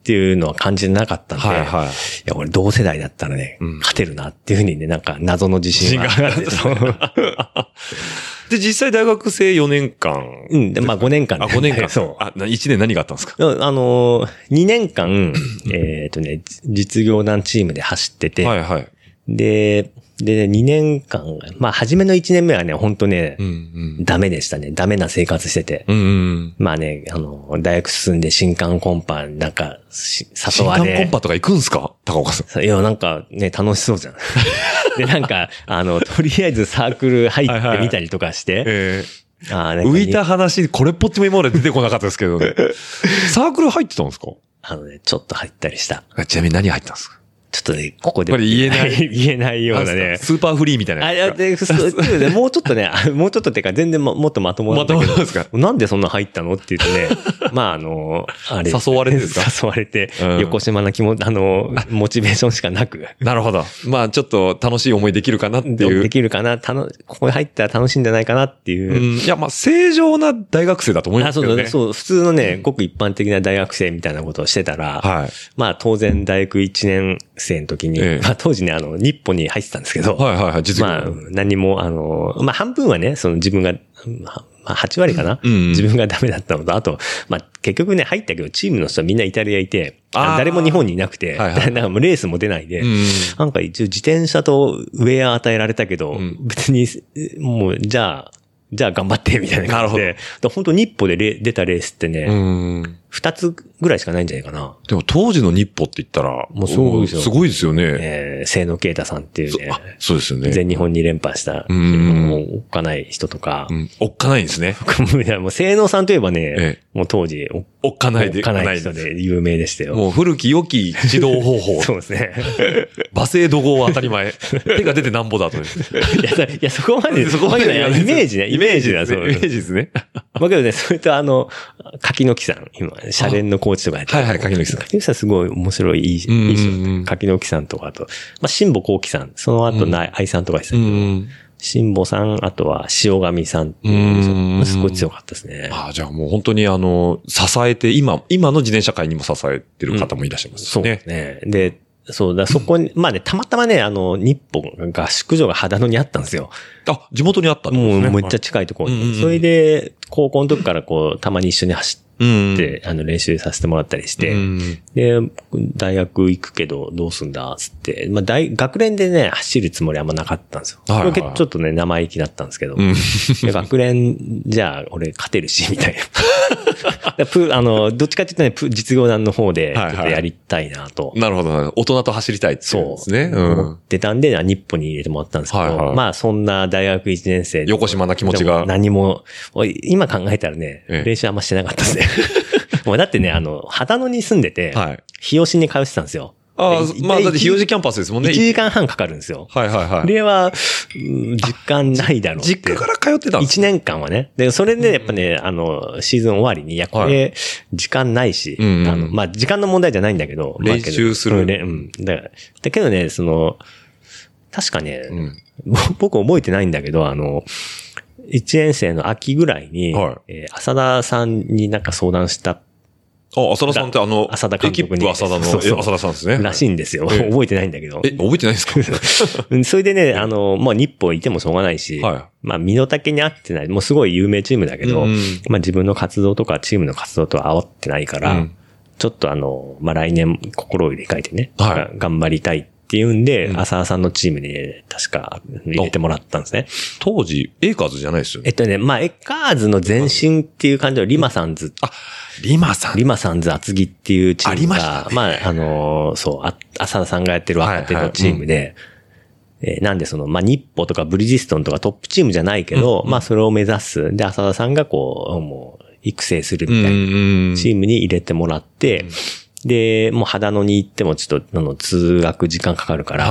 っていうのは感じなかったんで、 はいはい。 いや、俺同世代だったらね、勝てるなっていうふうにね、なんか謎の自信があって。 で、実際大学生4年間。 うん。で、まあ5年間、 ね。あ、5年間。 そう。 1年何があったんですか 2年間、実業団チームで走ってて。 はいはい。 で、2年間、まあ、初めの1年目はね、ほんとね、ダメでしたね。ダメな生活してて。まあね、大学進んで新歓コンパ、なんか、誘われ。 新歓コンパとか行くんすか高岡さん。 いや、なんかね、楽しそうじゃん。で、なんか、とりあえずサークル入ってみたりとかして。 浮いた話、これっぽっちも今まで出てこなかったですけどね。サークル入ってたんですか？ ちょっと入ったりした。 ちなみに何入ったんですか？ ちょっとね、ここで。 これ言えない。 言えないようなね。 スーパーフリーみたいなやつですか。 もうちょっとね、もうちょっとっていうか全然もっとまともなんだけど。まともですか？なんでそんな入ったのって言うとね、まあ、あれ。 誘われてですか？ 誘われて、横島なモチベーションしかなく。 なるほど。まあちょっと楽しい思いできるかなっていう。 できるかな、ここに入ったら楽しいんじゃないかなっていう。 いや、まあ正常な大学生だと思いますけどね。 そう、普通のね、ごく一般的な大学生みたいなことをしてたら、まあ当然大学1年生の時に、まあ当時ね、日本に入ってたんですけど、 実まあ何も、まあ半分はね、その自分が、まあ8割かな、自分がダメだったのと、あと、まあ結局ね、入ったけどチームの人はみんなイタリアいて、誰も日本にいなくて、なんかもうレースも出ないで、なんか一応自転車とウェア与えられたけど、別に、もう、じゃあ頑張って、みたいな感じで。本当日歩で出たレースってね、2つぐらいしかないんじゃないかな。 でも当時の日歩って言ったら、もうすごいですよね。 清野啓太さんっていうね。 そうですよね。 全日本2連覇した、もうおっかない人とか。 おっかないんですね。 もう清野さんといえばね、もう当時、 おっかないで。 おっかない人で有名でしたよ。 もう古き良き指導方法。 そうですね。 罵声怒号は当たり前。手が出てなんぼだと。 いや、そこまで、そこまでイメージね。イメージだ、そう。 イメージですね。 まあけどね、それと柿の木さん、今、シャレンのコーチとかやってる。柿の木さん。柿の木さんすごい面白い、いい人。柿の木さんとか、あと、まあ、辛坊幸喜さん、その後、愛さんとかでしたけど、辛坊さん、あとは塩上さんっていう、すごい強かったですね。 じゃあもう本当に支えて、今の自転車界にも支えてる方もいらっしゃいますね。 そうですね。で、そこに、まあね、たまたまね、日本合宿所が秦野にあったんですよ。 地元にあったんですね。 もうめっちゃ近いところに。それで、高校の時からたまに一緒に走って、練習させてもらったりして、で、大学行くけどどうすんだつって、まあ学連でね、走るつもりはあんまなかったんですよ。これちょっとね、生意気だったんですけど、学連じゃあ俺勝てるし、みたいな。どっちかって言ったらね、実業団の方で、ちょっとやりたいなと。 なるほど。大人と走りたいって言うんですね。 思ってたんで、日本に入れてもらったんですけど、まあそんな大学1年生。 横島な気持ちが。 何も、今考えたらね、練習あんましてなかったですね。もうだってね、秦野に住んでて、日吉に通ってたんですよ。 まあだって日吉キャンパスですもんね。 1時間半かかるんですよ。これは、実感ないだろうって。 実家から通ってたんです 1年間はね。で、それでやっぱね、シーズン終わりに、いや、これ、時間ないし、まあ時間の問題じゃないないんだけど、 練習する。 だけどね、確かね、僕覚えてないんだけど、1年生の秋ぐらいに、浅田さんになんか相談した。 浅田さんって浅田監督に。 浅田の、浅田さんですね。 らしいんですよ。覚えてないんだけど。 覚えてないですかそれでね、まあ、日本いてもしょうがないし、まあ、身の丈に合ってない、もうすごい有名チームだけど、まあ、自分の活動とかチームの活動とは合ってないから、ちょっとまあ、来年心を入れ替えてね、頑張りたいっていうんで、浅田さんのチームに確か入れてもらったんですね。 当時、エーカーズじゃないですよね。 まあ、エカーズの前身っていう感じのリマサンズ。 リマサンズ厚木っていうチームが、まあ、浅田さんがやってる若手のチームで、なんでまあ、日歩とかブリヂストンとかトップチームじゃないけど、まあ、それを目指す。で、浅田さんがもう、育成するみたいなチームに入れてもらって、で、もう秦野に行ってもちょっと、通学時間かかるから、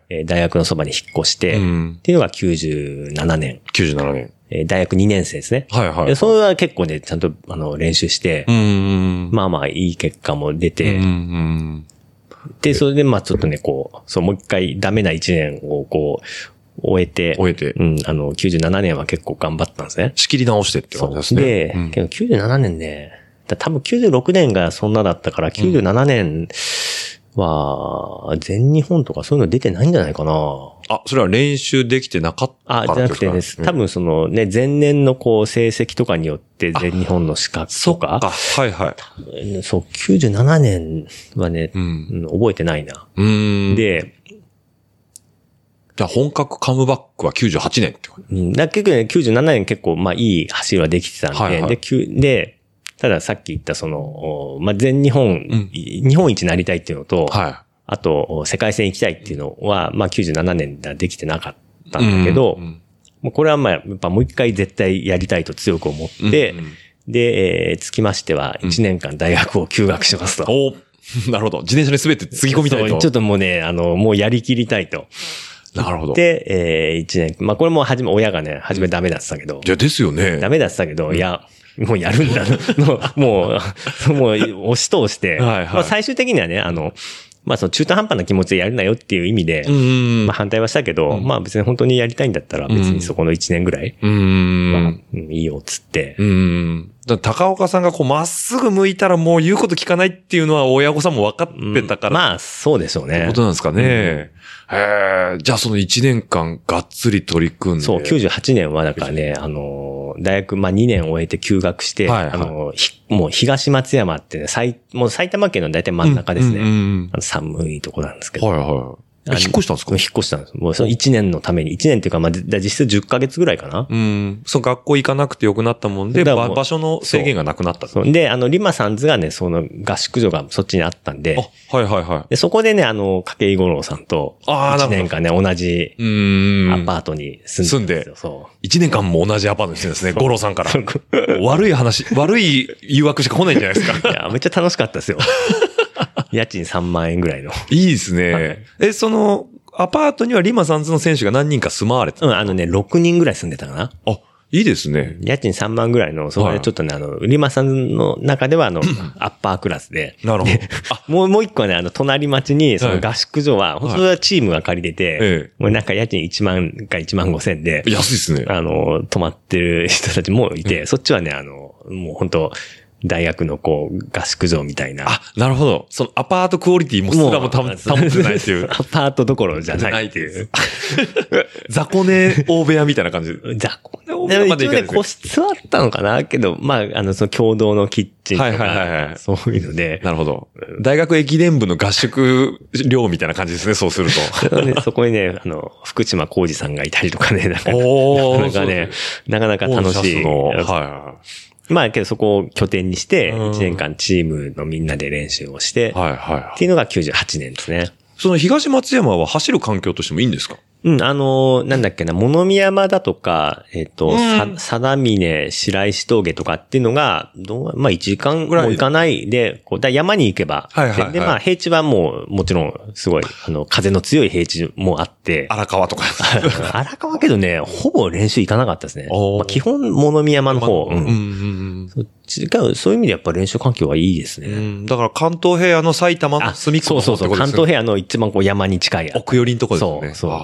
大学のそばに引っ越して、っていうのが97年。 97年。 大学2年生ですね。それは結構ね、ちゃんと、練習して、まあまあ、いい結果も出て、で、それで、まあちょっとね、もう一回ダメな1年を終えて、97年は結構頑張ったんですね。 仕切り直してって感じですね。 で、けど97年ね、 多分96年がそんなだったから、97年は、全日本とかそういうの出てないんじゃないかな。 あ、それは練習できてなかったからじゃなくてね、多分そのね、前年のこう成績とかによって全日本の資格とか。 はいはい。 そう、97年はね、覚えてないな。で、 じゃあ本格カムバックは98年ってことだ結局ね、97年結構まあいい走りはできてたんで、はいはい、で、たださっき言ったその、まあ、全日本、日本一になりたいっていうのと、はい、あと、世界戦行きたいっていうのは、まあ、97年ではできてなかったんだけど、もうこれはまあ、やっぱもう一回絶対やりたいと強く思って、で、つきましては、1年間大学を休学しますと。 なるほど。自転車に全てつぎ込みたいと。 ちょっともうね、もうやりきりたいと。 なるほど。 で、1年、まあ、これも親がね、初めダメだってたけど。 いや、ですよね。 ダメだってたけど、いや、もうやるんだの、もう押し通して、はいはい、まあ最終的にはね、まあその中途半端な気持ちでやるなよっていう意味で、まあ反対はしたけど、まあ別に本当にやりたいんだったら別にそこの1年ぐらい、まあいいよっつって。 高岡さんがこうまっすぐ向いたらもう言うこと聞かないっていうのは親御さんも分かってたから。 まあそうでしょうね。 ってことなんですかね。じゃあその1年間がっつり取り組んで。 そう、98年はだからね、大学、まあ2年終えて休学して、はいはい、もう東松山ってね、もう埼玉県の大体真ん中ですね。寒いとこなんですけど。 はいはい。引っ越したんですか？ 引っ越したんです。もうその1年のために、1年っていうかまあ実質10ヶ月ぐらいかな。 そう、学校行かなくてよくなったもんで、場所の制限がなくなった。 そうで、リマサンズがね、その合宿所がそっちにあったんで。 はいはいはい。 で、そこでね、筧五郎さんと、1年間ね、同じアパートに住んで。 そう。1年間も同じアパートに住んでるんですね、五郎さんから。悪い誘惑しか来ないんじゃないですか。 いや、めっちゃ楽しかったですよ。家賃3万円ぐらいの。 いいですね。その、アパートにはリマサンズの選手が何人か住まわれてた？ 6人ぐらい住んでたかな。 いいですね。 家賃3万ぐらいの、そこでちょっとね、リマサンズの中ではアッパークラスで。 なるほど。もう一個はね、隣町に、その合宿所は、本当はチームが借りてて、もうなんか家賃1万か1万5千で。 安いですね。 泊まってる人たちもいて、そっちはね、もう本当大学のこう、合宿所みたいな。 なるほど。そのアパートクオリティもすらも保ってないっていう。 アパートどころじゃないっていう。 雑魚寝大部屋みたいな感じ。 雑魚寝大部屋まで行かない。一応ね、個室はあったのかなけど、まあ、その共同のキッチンとか、そういうので。 なるほど。大学駅伝部の合宿寮みたいな感じですね、そうすると。そこにね、福島浩二さんがいたりとかね、なんかね、なかなか楽しい。まあ、けどそこを拠点にして、1年間チームのみんなで練習をして、っていうのが98年ですね。 その東松山は走る環境としてもいいんですか？ なんだっけな、物見山だとか、貞峰、白石峠とかっていうのが、まあ1時間も行かないで、山に行けば、で、まあ平地はもちろん、すごい、風の強い平地もあって。 荒川とか。 荒川けどね、ほぼ練習行かなかったですね。まあ、基本、物見山の方。そういう意味でやっぱ練習環境はいいですね。 だから関東平野の埼玉の隅っこの方ってことですね。そう。 関東平野の一番山に近い。 奥寄りのとこですね。そう。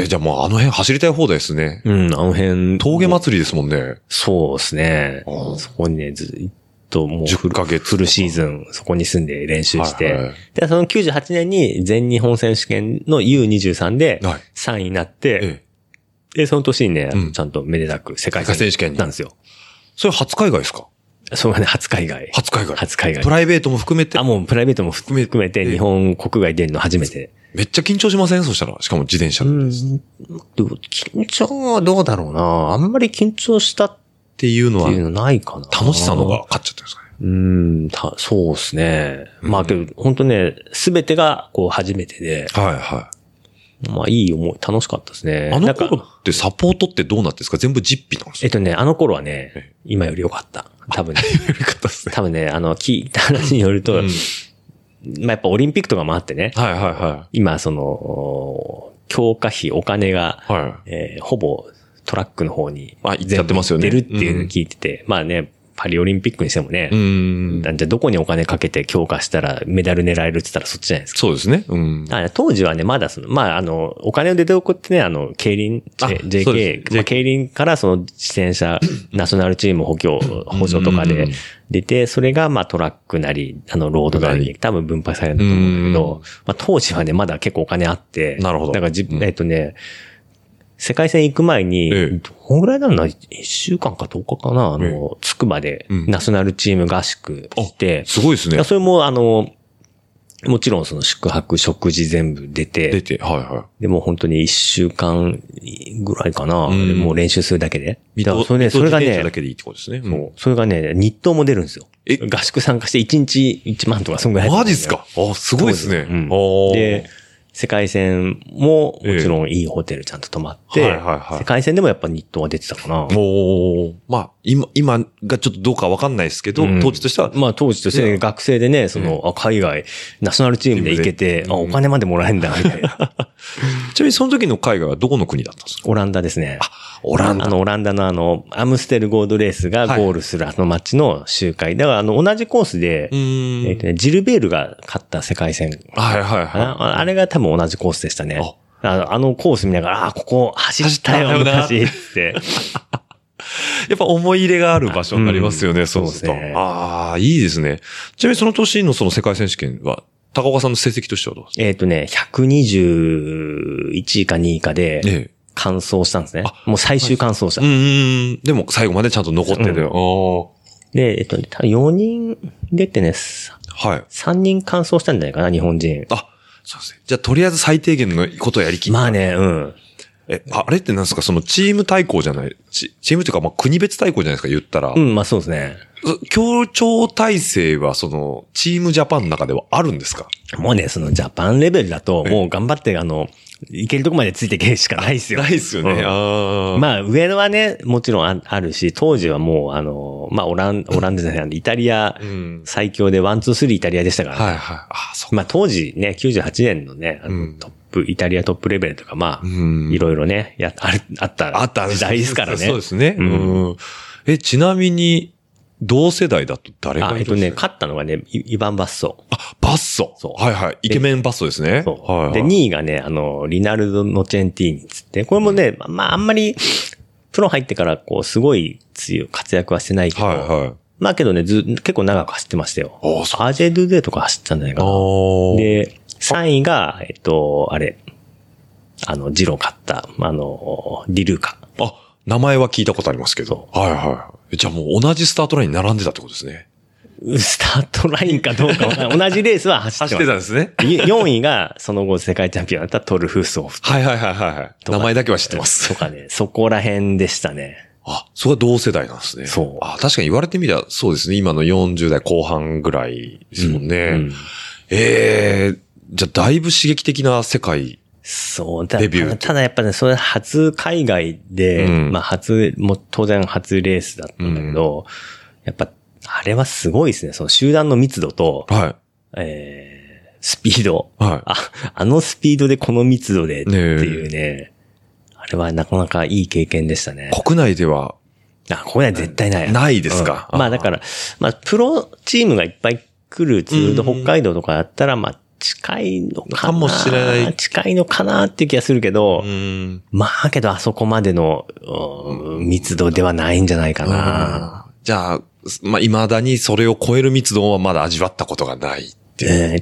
じゃあもう辺走りたい方ですね。 辺。 峠祭りですもんね。 そうですね。そこにね、ずっともう 10ヶ月。 フルシーズンそこに住んで練習して。で、その98年に全日本選手権の U23 で3位になって、で、その年にね、ちゃんとめでたく世界選手権なんですよ。 それ初海外ですか？ そうね、初海外。 初海外。 プライベートも含めて？ もうプライベートも含めて日本国外出るの初めて。 めっちゃ緊張しません？そしたら。しかも自転車で。 緊張はどうだろうな。あんまり緊張したっていうのはないかな。 楽しさのが勝っちゃったんですかね。 そうですね。まあけど、本当ね、すべてがこう初めてで。まあいい思い、楽しかったですね。 頃ってサポートってどうなってんですか？全部実費なんですか？ あの頃はね、今より良かった。多分ね。 今より良かったですね。 多分ね、聞いた話によると、まあやっぱオリンピックとかもあってね。今、強化費、お金が、ほぼトラックの方に行っちゃってますよね。 出るっていうのを聞いてて、まあね、 パリオリンピックにしてもね、じゃあどこにお金かけて強化したらメダル狙えるって言ったらそっちじゃないですか。 そうですね。 当時はね、まだお金を出ておくってね、競輪、JK、競輪からその自転車、ナショナルチーム補助とかで出て、それがトラックなり、ロードなりに多分分配されると思うんだけど、当時はね、まだ結構お金あって、 なるほど。 だから世界戦行く前に、どんぐらいなの ?1 週間か10日かなつくばで、ナショナルチーム合宿して、 すごいですね。 それももちろんその宿泊、食事全部出て、でも本当に1週間ぐらいかな、もう練習するだけで。それがね、 だけでいいってことですね。 それがね、日当も出るんですよ。合宿参加して1日1万とかそんぐらい。 マジっすか？すごいですね。 で、世界戦ももちろんいいホテルちゃんと泊まって、世界戦でもやっぱ日当は出てたかな。 今がちょっとどうかわかんないですけど、当時としては。 当時として学生でね、海外、ナショナルチームで行けて、お金までもらえんだ、みたいな。 ちなみにその時の海外はどこの国だったんですか？ オランダですね。 オランダ。 オランダのアムステルゴールドレースがゴールする街の集会。だから同じコースで、ジルベールが勝った世界戦。あれが多分同じコースでしたね。コース見ながら、ここ走ったよ、昔って。 やっぱ思い入れがある場所になりますよね、そうすると。いいですね。ちなみにその年のその世界選手権は、高岡さんの成績としてはどうですか ？121位か2位かで、完走したんですね。もう最終完走した。 でも最後までちゃんと残ってて。で、 4人出てね、3人完走したんじゃないかな、日本人。 そうですね。じゃあとりあえず最低限のことをやりきった。 あれってなんですか？そのチーム対抗じゃない、チームというか国別対抗じゃないですか、言ったら。 そうですね。 協調体制はそのチームジャパンの中ではあるんですか？ もうね、そのジャパンレベルだと、もう頑張っていけるとこまでついていけるしかないですよ。 ないですよね。 上野はね、もちろんあるし、当時はもうオランダじゃない、イタリア最強で1、2、3イタリアでしたからね。当時ね、98年のね、イタリアトップレベルとか、いろいろね、あった時代ですからね。 そうですね。ちなみに、同世代だと誰がいるんですか？ 勝ったのがね、イヴァン・バッソ。 バッソ。イケメンバッソですね。 で、2位がね、リナルド・ノチェンティーニつって、これもね、あんまり、プロ入ってから、すごい活躍はしてないけど、けどね、結構長く走ってましたよ。アジェ・ドゥデとか走ってたんじゃないかな。で、3位が、ジロー勝った、ディルーカ。 名前は聞いたことありますけど。じゃあもう同じスタートラインに並んでたってことですね。 スタートラインかどうかわからない。同じレースは走ってたんですね。 4位がその後世界チャンピオンだったトルフソフ。 名前だけは知ってます。 とかね、そこら辺でしたね。 そこは同世代なんですね。確かに言われてみればそうですね。今の40代後半ぐらいですもんね。じゃあだいぶ刺激的な世界。デビュー。 ただやっぱね、それ初海外で、もう当然初レースだったんだけど、やっぱ、あれはすごいですね。その集団の密度と、スピード。あのスピードでこの密度でっていうね、あれはなかなかいい経験でしたね。 国内では国内絶対ない。 ないですか。 だから、プロチームがいっぱい来るツールド北海道とかだったら、近いのかもしれない。近いのかなっていう気がするけど、けどあそこまでの密度ではないんじゃないかな。 じゃあ、未だにそれを超える密度はまだ味わったことがないっていう。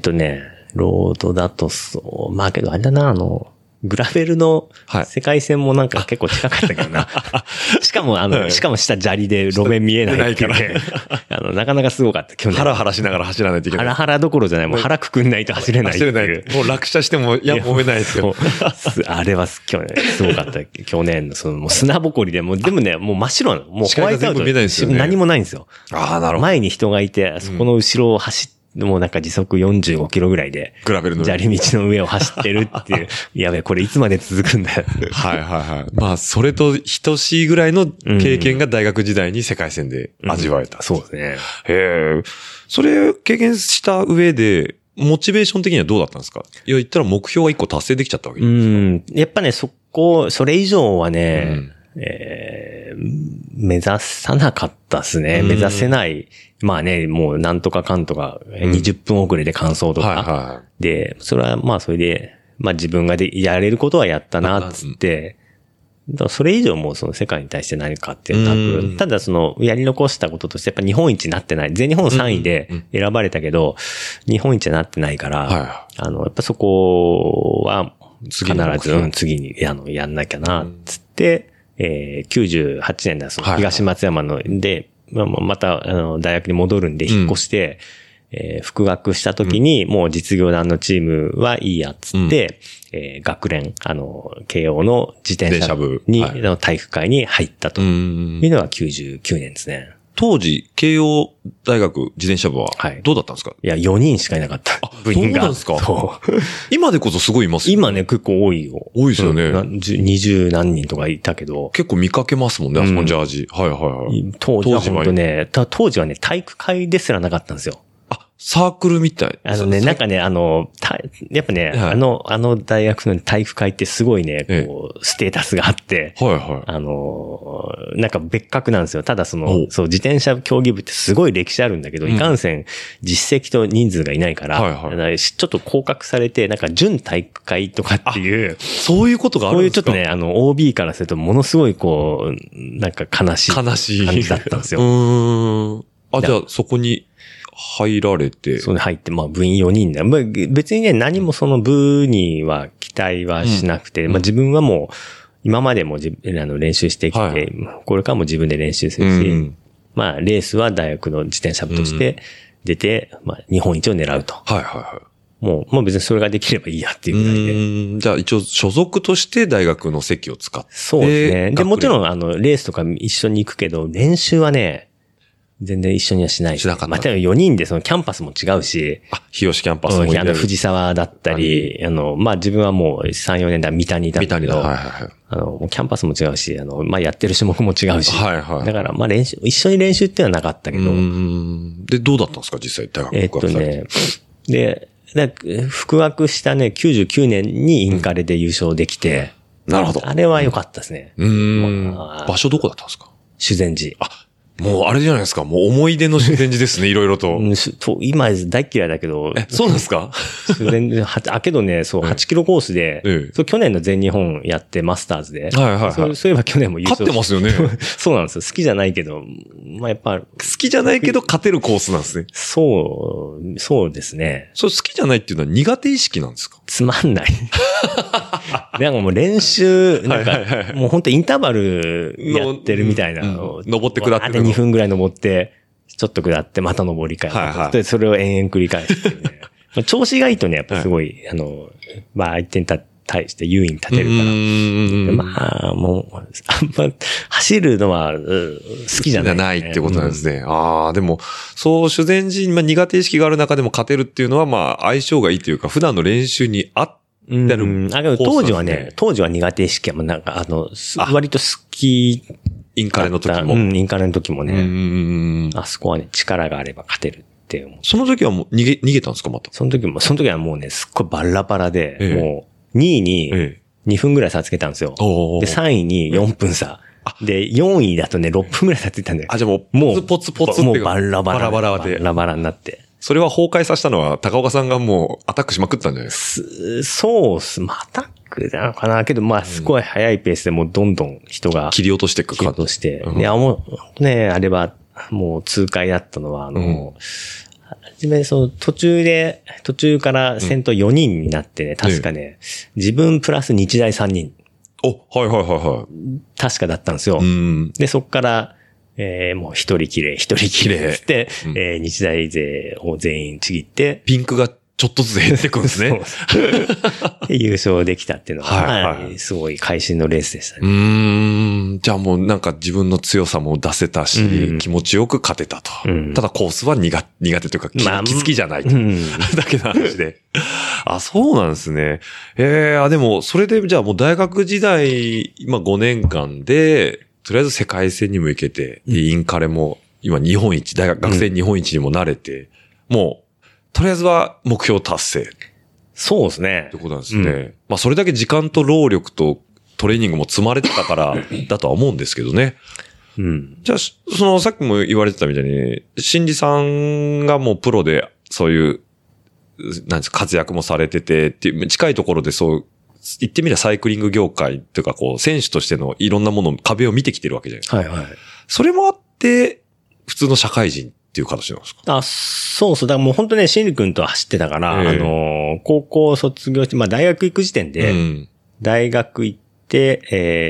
ロードだとそう。けどあれだな、グラベルの世界線もなんか結構近かったけどな。しかも下砂利で路面見えないっていうね。なかなかすごかった、去年。 ハラハラしながら走らないといけない。 ハラハラどころじゃない、もう腹くくんないと走れないっていう。 走れない。もう落車しても、揉めないですよ。 あれは去年、すごかった。去年の、もう砂ぼこりで、でもね、もう真っ白なの。もうホワイトアウト。何もないんですよ。 なるほど。 前に人がいて、そこの後ろを走って、もうなんか時速45キロぐらいで、 グラベルの砂利道の上を走ってるっていう、やべえ、これいつまで続くんだよ。 それと等しいぐらいの経験が大学時代に世界戦で味わえた。 そうですね。 それ経験した上で、モチベーション的にはどうだったんですか？いや、言ったら目標が1個達成できちゃったわけですか？ やっぱね、それ以上はね、 目指さなかったですね。目指せない。まあね、もうなんとかかんとか、20分遅れで完走とか。で、それはまあそれで、まあ自分がやれることはやったな、つって、それ以上もうその世界に対して何かっていうのはなく、ただそのやり残したこととしてやっぱ日本一になってない。全日本3位で選ばれたけど、日本一になってないから、やっぱそこは必ず次にやんなきゃな、つって、98年だ、その東松山ので、また大学に戻るんで引っ越して、復学した時にもう実業団のチームはいいやっつって、学連、慶応の自転車部に、体育会に入ったというのが99年ですね。 当時、慶応大学自転車部はどうだったんですか？ いや、4人しかいなかった。部員が。 そうなんですか？そう。今でこそすごいいますよね。 今ね、結構多いよ。 多いですよね。 20何人とかいたけど。 結構見かけますもんね、あそこのジャージ。はいはいはい。 当時は本当ね、当時はね、体育会ですらなかったんですよ。 サークルみたい。 なんかね、やっぱね、大学の体育会ってすごいね、こう、ステータスがあって、なんか別格なんですよ。ただそう、自転車競技部ってすごい歴史あるんだけど、いかんせん実績と人数がいないから、ちょっと降格されて、なんか準体育会とかっていう、 そういうことがあるんですか？ そういうちょっとね、OB からするとものすごいこう、なんか悲しい感じだったんですよ。 じゃあそこに、入られて。 そうね、入って、まあ部員4人だ。まあ別にね、何もその部には期待はしなくて、まあ自分はもう、今までも練習してきて、これからも自分で練習するし、まあレースは大学の自転車部として出て、まあ日本一を狙うと。もう別にそれができればいいやっていうぐらいで。 じゃあ一応所属として大学の席を使って。 そうですね。で、もちろんレースとか一緒に行くけど、練習はね、全然一緒にはしない。 しなかった。 また4人でそのキャンパスも違うし。 日吉キャンパスもいる。 藤沢だったり、まあ自分はもう3、4年だ、三谷だったけど、もうキャンパスも違うし、まあやってる種目も違うし。だからまあ一緒に練習っていうのはなかったけど。 で、どうだったんですか実際大学で、復学したね、99年にインカレで優勝できて。 なるほど。 あれは良かったですね。 場所どこだったんですか？ 修善寺。 もうあれじゃないですか。もう思い出の修善寺ですね、いろいろと。 今大嫌いだけど。 そうなんですか？ 修善寺、けどね、そう、8キロコースで、去年の全日本やってマスターズで。そういえば去年も優勝勝ってますよね。 そうなんですよ。好きじゃないけど、まあやっぱ。 好きじゃないけど勝てるコースなんですね。 そうですね。 好きじゃないっていうのは苦手意識なんですか？ つまんない。なんかもう練習、なんか、もう本当インターバルやってるみたいな。 登って下って 2分ぐらい登って、ちょっと下って、また登り返って、それを延々繰り返すっていうね。調子がいいとね、やっぱすごい、まあ相手に対して優位に立てるから。まあ、もう、あんま走るのは好きじゃない。 ないってことなんですね。でも、そう修善寺に苦手意識がある中でも勝てるっていうのは、まあ相性がいいというか、普段の練習に合ってる。 当時は苦手意識はなんか、割と好き。 インカレの時も。 インカレの時もね。あそこはね、力があれば勝てるって思う。 その時はもう逃げたんですかまた。 その時はもうね、すっごいバラバラで、もう、2位に2分ぐらい差つけたんですよ。で、3位に4分差。で、4位だとね、6分ぐらい差ついたんだよ。 じゃあもう、ポツポツもうバラバラ。 バラバラになって。 それは崩壊させたのは、高岡さんがもうアタックしまくってたんじゃないですか？ そうっす。アタックなのかなけど、まあ、すごい早いペースでもうどんどん人が。 切り落としていく切り落として。いや、もう、ね、あれは、もう痛快だったのは、はじめ、途中から先頭4人になってね、確かね、自分プラス日大3人。確かだったんですよ。で、そっから、もう一人きれいって、日大勢を全員ちぎって、 ピンクがちょっとずつ減ってくんですね。 で優勝できたっていうのは、すごい会心のレースでしたね。 じゃあもうなんか自分の強さも出せたし、気持ちよく勝てたと。ただコースは苦手というか、好きじゃないと。だけの話で。そうなんですね。でも、それでじゃあもう大学時代、今5年間で、とりあえず世界戦にも行けて、インカレも今日本一、学生日本一にもなれて、もう、とりあえずは目標達成。 そうですね。 ってことなんですね。まあそれだけ時間と労力とトレーニングも積まれてたからだとは思うんですけどね。 うん。 じゃあ、さっきも言われてたみたいに、新次さんがもうプロで、そういう、なんですか、活躍もされてて、っていう、近いところでそう、言ってみればサイクリング業界っていうか、こう、選手としてのいろんなもの、壁を見てきてるわけじゃないですか。 はいはい。 それもあって、普通の社会人っていう形なんですか？ あ、そうそう。だからもう本当ね、シンリ君と走ってたから、高校卒業して、まあ大学行く時点で、大学行って、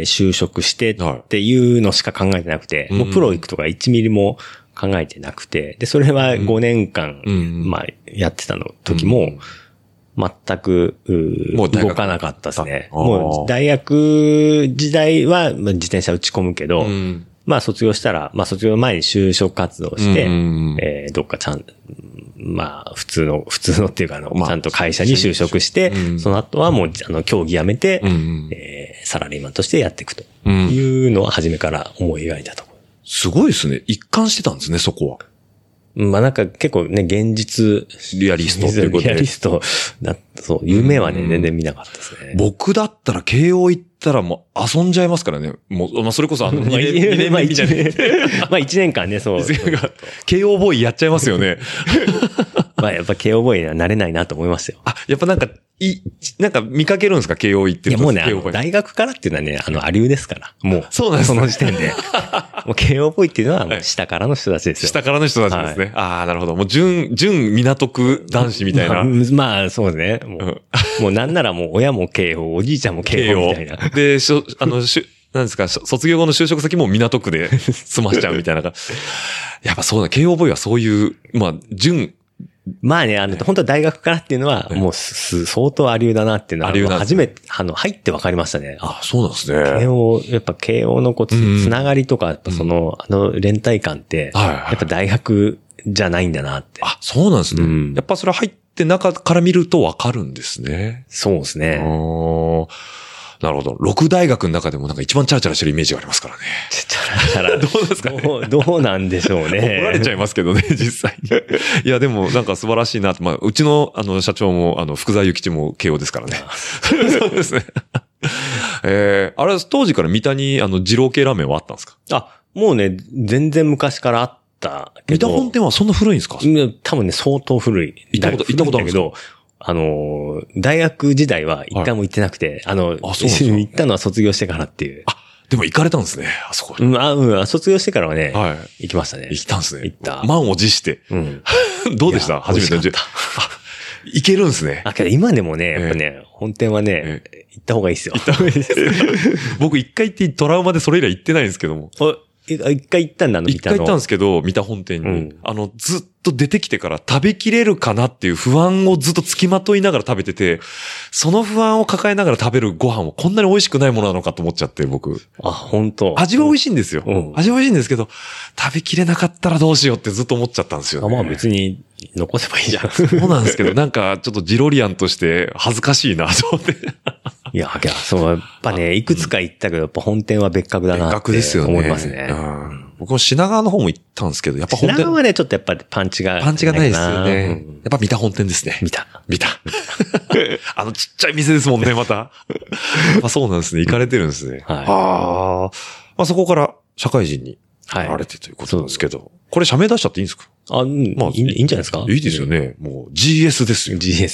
就職してっていうのしか考えてなくて、もうプロ行くとか1ミリも考えてなくて、で、それは5年間、まあ、やってた時も、全く、動かなかったですね。もう、大学時代は自転車打ち込むけど、まあ、卒業したら、まあ、卒業前に就職活動して、どっかまあ、普通のっていうか、ちゃんと会社に就職して、その後はもう、競技辞めて、サラリーマンとしてやっていくというのは初めから思い描いたところ。 すごいですね。一貫してたんですね、そこは。 まあなんか結構ね、現実。 リアリストっていうことで。 リアリストそう、夢はね、全然見なかったですね。 僕だったら慶応行ったらもう遊んじゃいますからね。もう、まあそれこそ2年まあ1年間ね、そう。 慶応ボーイやっちゃいますよね。 まあやっぱ慶応ボーイにはなれないなと思いますよ。 あ、やっぱなんか見かけるんですか、慶応行ってると。 いやもうね、大学からっていうのはね、アリューですから。もう。そうなんです。その時点で。もう慶応ボーイっていうのは、下からの人たちですよ。 下からの人たちですね。はい、ああ、なるほど。もう、純港区男子みたいな。 まあ、そうですね。もうなんならもう親も慶応、おじいちゃんも慶応みたいな。 で、なんですか、卒業後の就職先も港区で済ましちゃうみたいな。やっぱそうだ、慶応ボーイはそういう、まあ、 まあね、本当は大学からっていうのは、もう相当アリューだなっていうのは、初めて、入って分かりましたね。 あ、そうなんですね。 やっぱ慶応のつながりとか、やっぱ連帯感って、やっぱ大学じゃないんだなって。 あ、そうなんですね。やっぱそれ入って中から見ると分かるんですね。 そうですね。 なるほど。六大学の中でもなんか一番チャラチャラしてるイメージがありますからね。 チャラチャラ。 どうですかね。 どうなんでしょうね。 怒られちゃいますけどね、実際に。いや、でもなんか素晴らしいなって。まあ、うちの社長も福沢諭吉も慶応ですからね。そうですね。あれ、当時から三田に二郎系ラーメンはあったんですか？ あ、もうね、全然昔からあったけど。 三田本店はそんな古いんですか？ 多分ね、相当古い。 行ったことあるんですか？ 大学時代は一回も行ってなくて、行ったのは卒業してからっていう。 あ、でも行かれたんですね、あそこ。 卒業してからはね、行きましたね。 行ったんですね。 行った。 満を持して。どうでした初めての行けるんですね。 けど今でもね、やっぱね、本店はね、行った方がいいですよ。 行った方がいいです。僕一回行ってトラウマでそれ以来行ってないんですけども。 一回行ったんだ、 一回行ったんですけど、三田本店に。ずっと出てきてから食べきれるかなっていう不安をずっと付きまといながら食べてて、その不安を抱えながら食べるご飯はこんなに美味しくないものなのかと思っちゃって、僕。 あ、本当。 味は美味しいんですよ。味は美味しいんですけど、食べきれなかったらどうしようってずっと思っちゃったんですよね。 まあ別に残せばいいじゃん。 そうなんですけど、なんかちょっとジロリアンとして恥ずかしいな、と思って。 いや、そう、やっぱね、いくつか行ったけど、やっぱ本店は別格だなって思いますね。 僕も品川の方も行ったんですけど、やっぱ本店。 品川はね、ちょっとやっぱりパンチがないですよね。やっぱ三田本店ですね。 見た。 ちっちゃい店ですもんね、また。そうなんですね。行かれてるんですね。まあそこから社会人になられてということなんですけど。これ社名出しちゃっていいんですか？ まあ、いいんじゃないですか？ いいですよね。もう GS ですよ。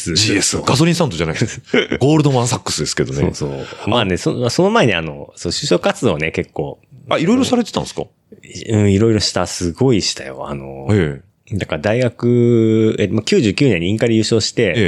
GS。 ガソリンスタンドじゃないです。ゴールドマンサックスですけどね。 そう。まあね、その前に就職活動ね、結構。 いろいろされてたんですか？ いろいろすごいしたよ。だから大学、99年にインカレ優勝して、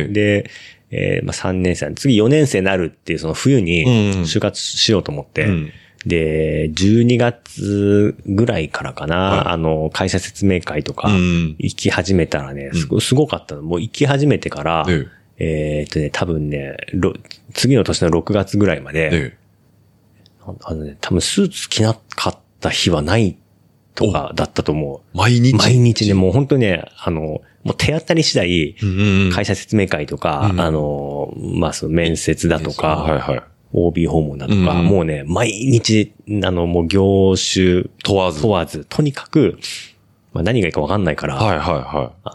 で、3年生、次4年生になるっていうその冬に就活しようと思って、で、12月ぐらいからかな、会社説明会とか行き始めたらね、すごかったの。もう行き始めてから、多分ね、次の年の6月ぐらいまで、多分スーツ着なかった日はないとかだったと思う。 毎日ね、もう本当ね、もう手当たり次第、会社説明会とか、まあ、その面接だとか、OB 訪問だとか、もうね、毎日、もう業種問わず、とにかく、まあ何がいいか分かんないから、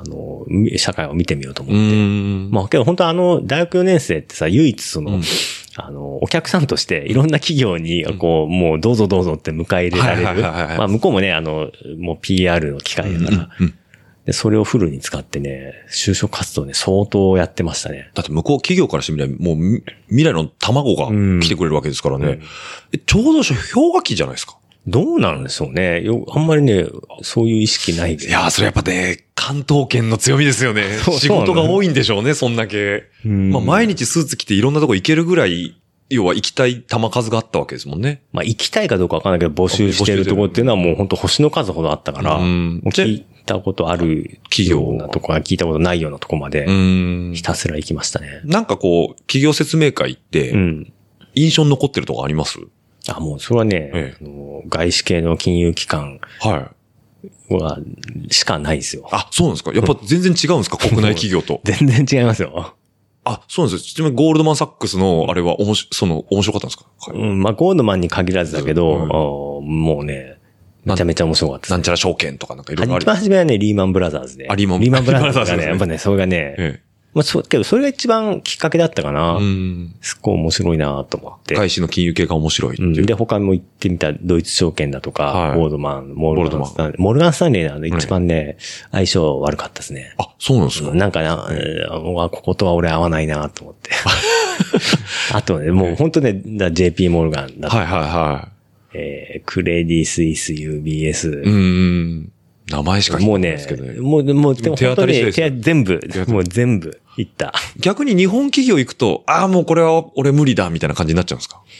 社会を見てみようと思って。まあけど本当大学4年生ってさ、唯一お客さんとしていろんな企業に、こう、もうどうぞどうぞって迎え入れられる。まあ、向こうもね、もう PR の機会だから、で、それをフルに使ってね、就職活動ね、相当やってましたね。 だって向こう企業からしてみれば、もう未来の卵が来てくれるわけですからね。ちょうど氷河期じゃないですか。 どうなんでしょうね。あんまりね、そういう意識ないけど。 いやー、それやっぱね、関東圏の強みですよね。仕事が多いんでしょうね、そんだけ。まあ、毎日スーツ着ていろんなとこ行けるぐらい、要は行きたい球数があったわけですもんね。 まあ、行きたいかどうかわかんないけど、募集してるところっていうのはもう本当星の数ほどあったから、聞いたことある企業なとこは聞いたことないようなとこまで、ひたすら行きましたね。 なんかこう、企業説明会って、印象に残ってるとこあります？ もう、それはね、外資系の金融機関しかないですよ。 あ、そうなんですか。やっぱ全然違うんですか、国内企業と。 全然違いますよ。 あ、そうなんですよ。ちなみにゴールドマンサックスのあれは面白かったんですか？ まあ、ゴールドマンに限らずだけど、もうね、めちゃめちゃ面白かったです。 なんちゃら証券とかなんかいろいろある。 一番初めはね、リーマンブラザーズで。 リーマンブラザーズがね、やっぱね、それがね、まあ、けどそれが一番きっかけだったかな。すっごい面白いなと思って。 外資の金融系が面白いっていう。 で、他も行ってみたドイツ証券だとか、ゴールドマン、モルガンスタンレーの一番ね、相性悪かったですね。 あ、そうなんですか。 なんかな、こことは俺合わないなと思って。あとね、もう本当ね、JP モルガンだとか。クレディスイス UBS。 名前しか聞いてないですけどね。 もう、でも本当に全部行った。 逆に日本企業行くと、もうこれは俺無理だみたいな感じになっちゃうんですか？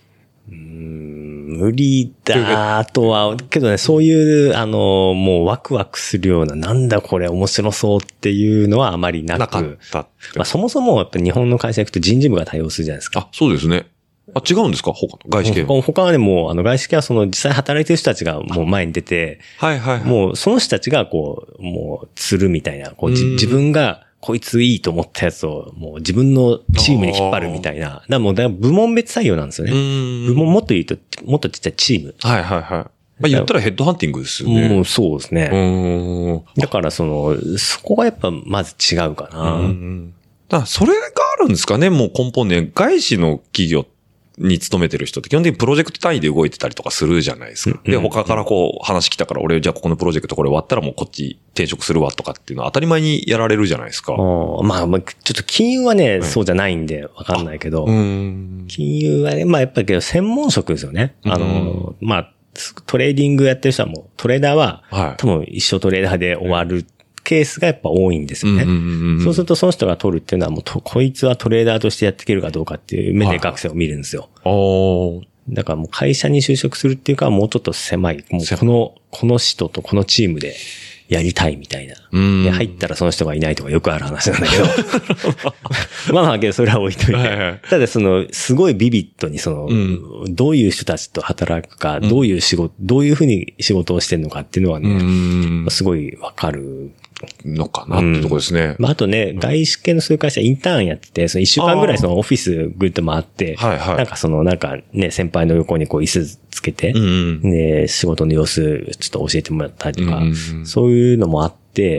無理だとは、けどね、そういう、もうワクワクするような、なんだこれ面白そうっていうのはあまりなく。 なかった。 まあそもそもやっぱ日本の会社行くと人事部が対応するじゃないですか。 そうですね。違うんですか？外資系は。 他はね、もう、外資系は実際働いてる人たちがもう前に出て、もうその人たちがこう、もう釣るみたいな、こう自分がこいついいと思ったやつをもう自分のチームに引っ張るみたいな。だからもう部門別採用なんですよね。部門もっと言うと、もっとちっちゃいチーム。 まあ言ったらヘッドハンティングですよね。 もうそうですね。だからそこがやっぱまず違うかな。 それがあるんですかね、もう根本ね、外資の企業に勤めてる人って基本的にプロジェクト単位で動いてたりとかするじゃないですか。で、他からこう話来たから俺じゃあここのプロジェクトこれ終わったらもうこっち転職するわとかっていうのは当たり前にやられるじゃないですか。 まあ、ちょっと金融はね、そうじゃないんでわかんないけど、金融はね、まあやっぱりけど専門職ですよね。まあ、トレーディングやってる人はもうトレーダーは、多分一生トレーダーで終わるケースがやっぱ多いんですよね。そうするとその人が取るっていうのはもうこいつはトレーダーとしてやっていけるかどうかっていう目で学生を見るんですよ。だからもう会社に就職するっていうかもうちょっと狭い。もうこの人とこのチームでやりたいみたいな。で、入ったらその人がいないとかよくある話なんだけど。まあけどそれは置いといて。ただすごいビビッドにどういう人たちと働くか、どういうふうに仕事をしてるのかっていうのはね、すごいわかる。 のかなってとこですね。 あとね、外資系のそういう会社インターンやってて、1週間ぐらいオフィスぐっと回って、なんかね、先輩の横にこう椅子つけて、で、仕事の様子ちょっと教えてもらったりとか、そういうのもあって、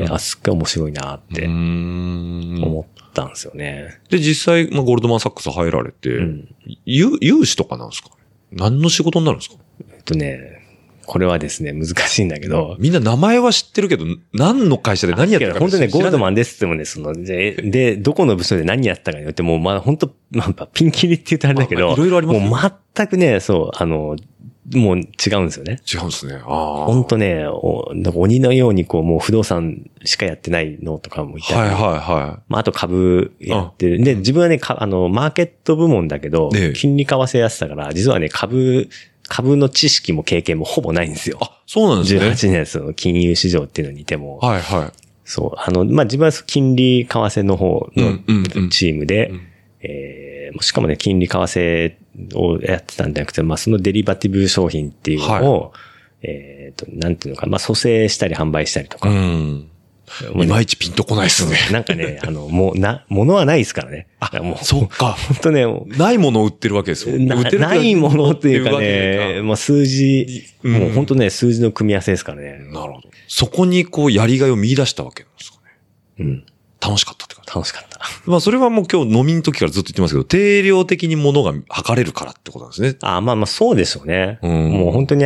すっごい面白いなって思ったんですよね。 で、実際、ゴールドマンサックス入られて、融資とかなんですか？何の仕事になるんですか？ これはですね、難しいんだけど。 みんな名前は知ってるけど、何の会社で何やってるか本当ね、ゴールドマンですってもね、で、どこの部署で何やったかによって、もう本当ピンキリって言ったらあれだけど、 いろいろありますね。 もう全くね、もう違うんですよね。 違うんですね。 本当ね、なんか鬼のようにもう不動産しかやってないのとかもいたり。あと株やってる。で、自分はね、マーケット部門だけど、金利為替やってたから、実はね、株の知識も経験もほぼないんですよ。 そうなんですね。 18年金融市場っていうのにいても。そう。自分は金利為替の方のチームで、しかもね、金利為替をやってたんじゃなくて、そのデリバティブ商品っていうのを、なんていうのか、蘇生したり販売したりとか。 いまいちピンとこないですね。 なんかね、物はないですからね。 そうか。 本当ね、 ないものを売ってるわけですよ。 ないものっていうかね、数字、もう本当ね、数字の組み合わせですからね。 なるほど。そこにやりがいを見出したわけなんですかね。 楽しかったって感じ。 楽しかった。 まあそれはもう今日飲みの時からずっと言ってますけど、定量的に物が測れるからってことなんですね。 まあまあそうでしょうね。 うんもう本当に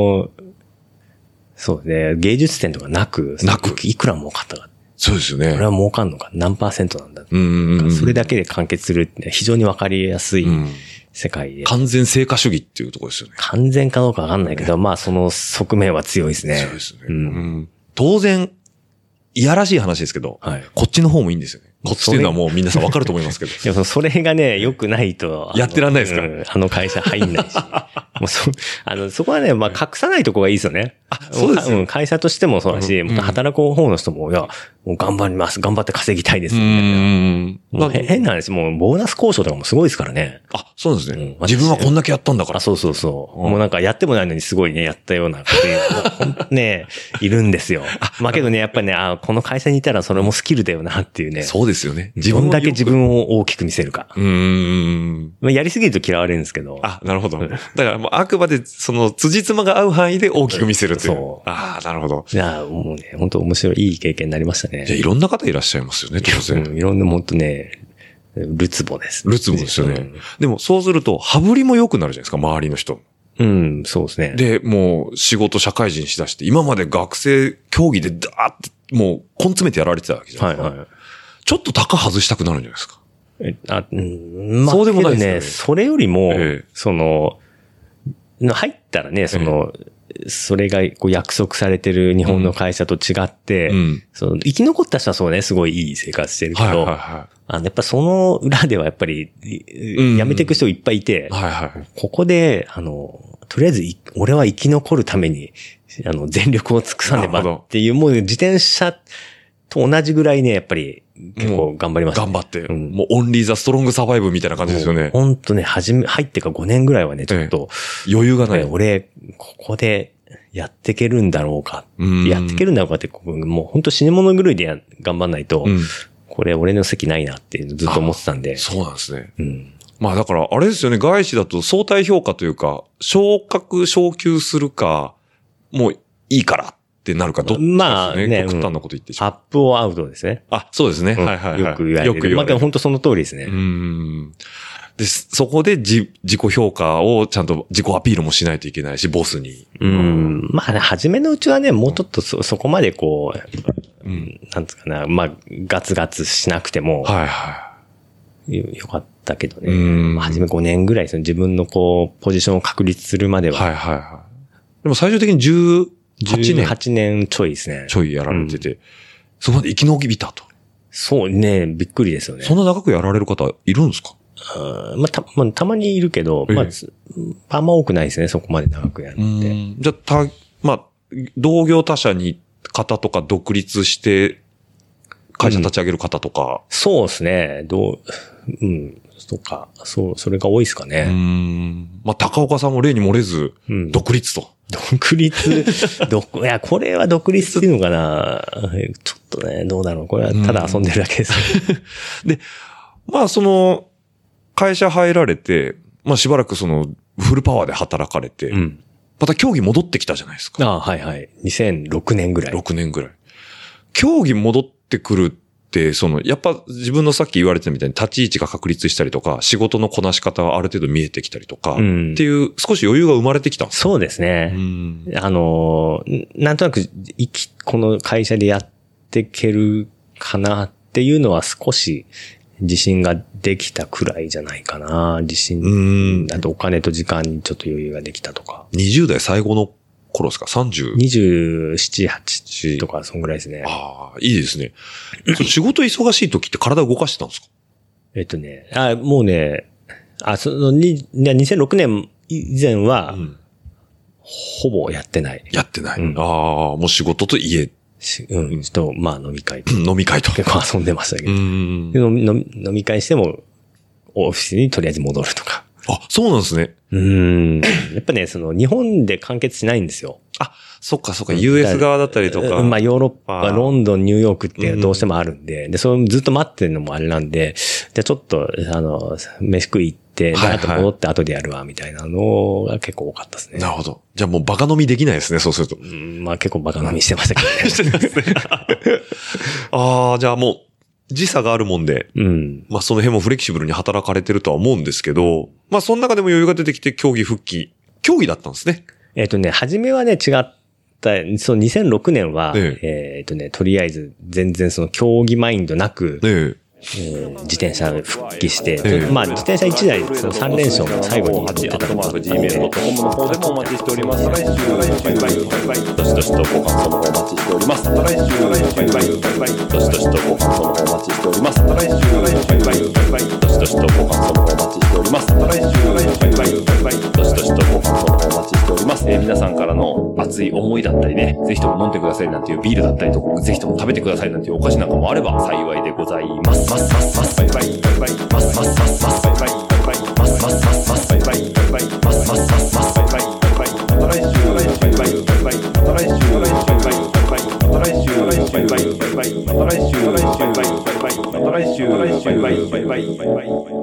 そうね、芸術点とかなく、いくら儲かったか。 そうですよね。 これは儲かんのか何%なんだ。 うんそれだけで完結するって非常にわかりやすい世界で。 完全成果主義っていうところですよね。 完全かどうかわかんないけど、まあその側面は強いですね。 そうですね。当然、いやらしい話ですけど、 はいこっちの方もいいんですよね。こっちっていうのはもう皆さんわかると思いますけど。 いや、それがね、良くないと。 やってらんないですかあの会社入んないし。もうそこはね、まあ隠さないとこがいいですよね。 そうですよ会社としてもそうだし、働く方の人も、いや、もう頑張ります。頑張って稼ぎたいです。もう変な話、もうボーナス交渉とかもすごいですからね。 あ、そうですね。自分はこんだけやったんだから。 そうそうそう。もうなんかやってもないのにすごいね、やったようなことね、いるんですよ。まあけどね、やっぱりね、この会社にいたらそれもスキルだよなっていうね。 そうですよね。 どんだけ自分を大きく見せるか。まあやりすぎると嫌われるんですけど。 あ、なるほど。だからもうあくまでその辻褄が合う範囲で大きく見せるという。 そう。 ああ、なるほど。 いや、もうね、本当面白い、いい経験になりましたね。 じゃあいろんな方いらっしゃいますよね、当然。 いろんな、本当ね、ルツボです。 ルツボですよね。でもそうすると、羽振りも良くなるじゃないですか、周りの人。 そうですね。 で、もう仕事社会人しだして、今まで学生競技でダーって、もう根詰めてやられてたわけじゃないですか。はいはい。ちょっと高外したくなるんじゃないですか。 まあ、そうでもないですね。それよりも、入ったらね、それがこう約束されてる日本の会社と違って、生き残った人はそうね、すごいいい生活してるけど、やっぱその裏ではやっぱり、辞めていく人いっぱいいて、ここで、とりあえず俺は生き残るために、全力を尽くさねばっていう、もう自転車と同じぐらいね、やっぱり結構頑張りました、ね。 頑張って。もうオンリーザストロングサバイブみたいな感じですよね。 ほんとね、入ってから5年ぐらいはね、ちょっと、 余裕がない。 俺、ここでやっていけるんだろうか。やっていけるんだろうかって、もうほんと死に物狂いで頑張んないと、これ俺の席ないなってずっと思ってたんで。 そうなんですね。まあだから、あれですよね、外資だと相対評価というか、昇級するか、もういいからってなるか、どっちですね。まあね、極端なこと言ってしまう。 アップオアウトですね。 あ、そうですね。はいはいはい。 よく言われる。まあ本当その通りですね。 で、そこで自己評価をちゃんと自己アピールもしないといけないし、ボスに。 まあね、初めのうちはね、もうちょっとそこまでこう、なんつうかな、まあ、ガツガツしなくても、よかったけどね。初め5年ぐらい、自分のこう、ポジションを確立するまでは。 でも最終的に 18年ちょいですね。 ちょいやられてて、そこまで生き延びたと。 そうね、びっくりですよね。 そんな長くやられる方いるんですか？ たまにいるけど、あんま多くないですね、そこまで長くやるって。 じゃあ、同業他社に方とか独立して会社立ち上げる方とか。 そうですね。とか、それが多いですかね。 高岡さんも例に漏れず、独立と。 独立、いや、これは独立っていうのかな。ちょっとね、どうだろう。これはただ遊んでるだけです。 で、会社入られて、しばらくフルパワーで働かれて、また競技戻ってきたじゃないですか。 はいはい。2006年ぐらい。 6年ぐらい。競技戻ってくるって、やっぱ自分のさっき言われてたみたいに立ち位置が確立したりとか、仕事のこなし方がある程度見えてきたりとか、っていう少し余裕が生まれてきたんですか？ そうですね。なんとなく、この会社でやっていけるかなっていうのは少し自信ができたくらいじゃないかな。自信。あとお金と時間にちょっと余裕ができたとか。 20代最後の頃ですか？30。 27、8とか、そんぐらいですね。 ああ、いいですね。仕事忙しい時って体動かしてたんですか？ もうね、2006年以前は、ほぼやってない。 やってない。もう仕事と家。 飲み会。 飲み会と。 結構遊んでましたけど。飲み会しても、オフィスにとりあえず戻るとか。 あ、そうなんですね。 やっぱね、日本で完結しないんですよ。 あ、そっか。US 側だったりとか。 ヨーロッパ、ロンドン、ニューヨークってどうしてもあるんで、それずっと待ってるのもあれなんで、じゃあちょっと、飯食い行って、あと戻って後でやるわ、みたいなのが結構多かったですね。 なるほど。じゃあもうバカ飲みできないですね、そうすると。 結構バカ飲みしてましたけどね。してますね。 じゃあもう、 時差があるもんで、まあその辺もフレキシブルに働かれてるとは思うんですけど、まあその中でも余裕が出てきて競技復帰。競技だったんですね。 初めはね、違った。その2006年は、とりあえず全然その競技マインドなく、自転車復帰して、まあ自転車1台その3連勝の最後に乗ってたのがあって、 gmail.com の方でもお待ちしております。来週どしどしとご感想の方お待ちしております。来週どしどしとご感想の方お待ちしております。来週どしどしとご感想の方お待ちしております。来週どしどしとご感想の方お待ちしております。皆さんからの熱い思いだったりね、ぜひとも飲んでくださいなんていうビールだったりとか、ぜひとも食べてくださいなんていうお菓子なんかもあれば幸いでございます。来週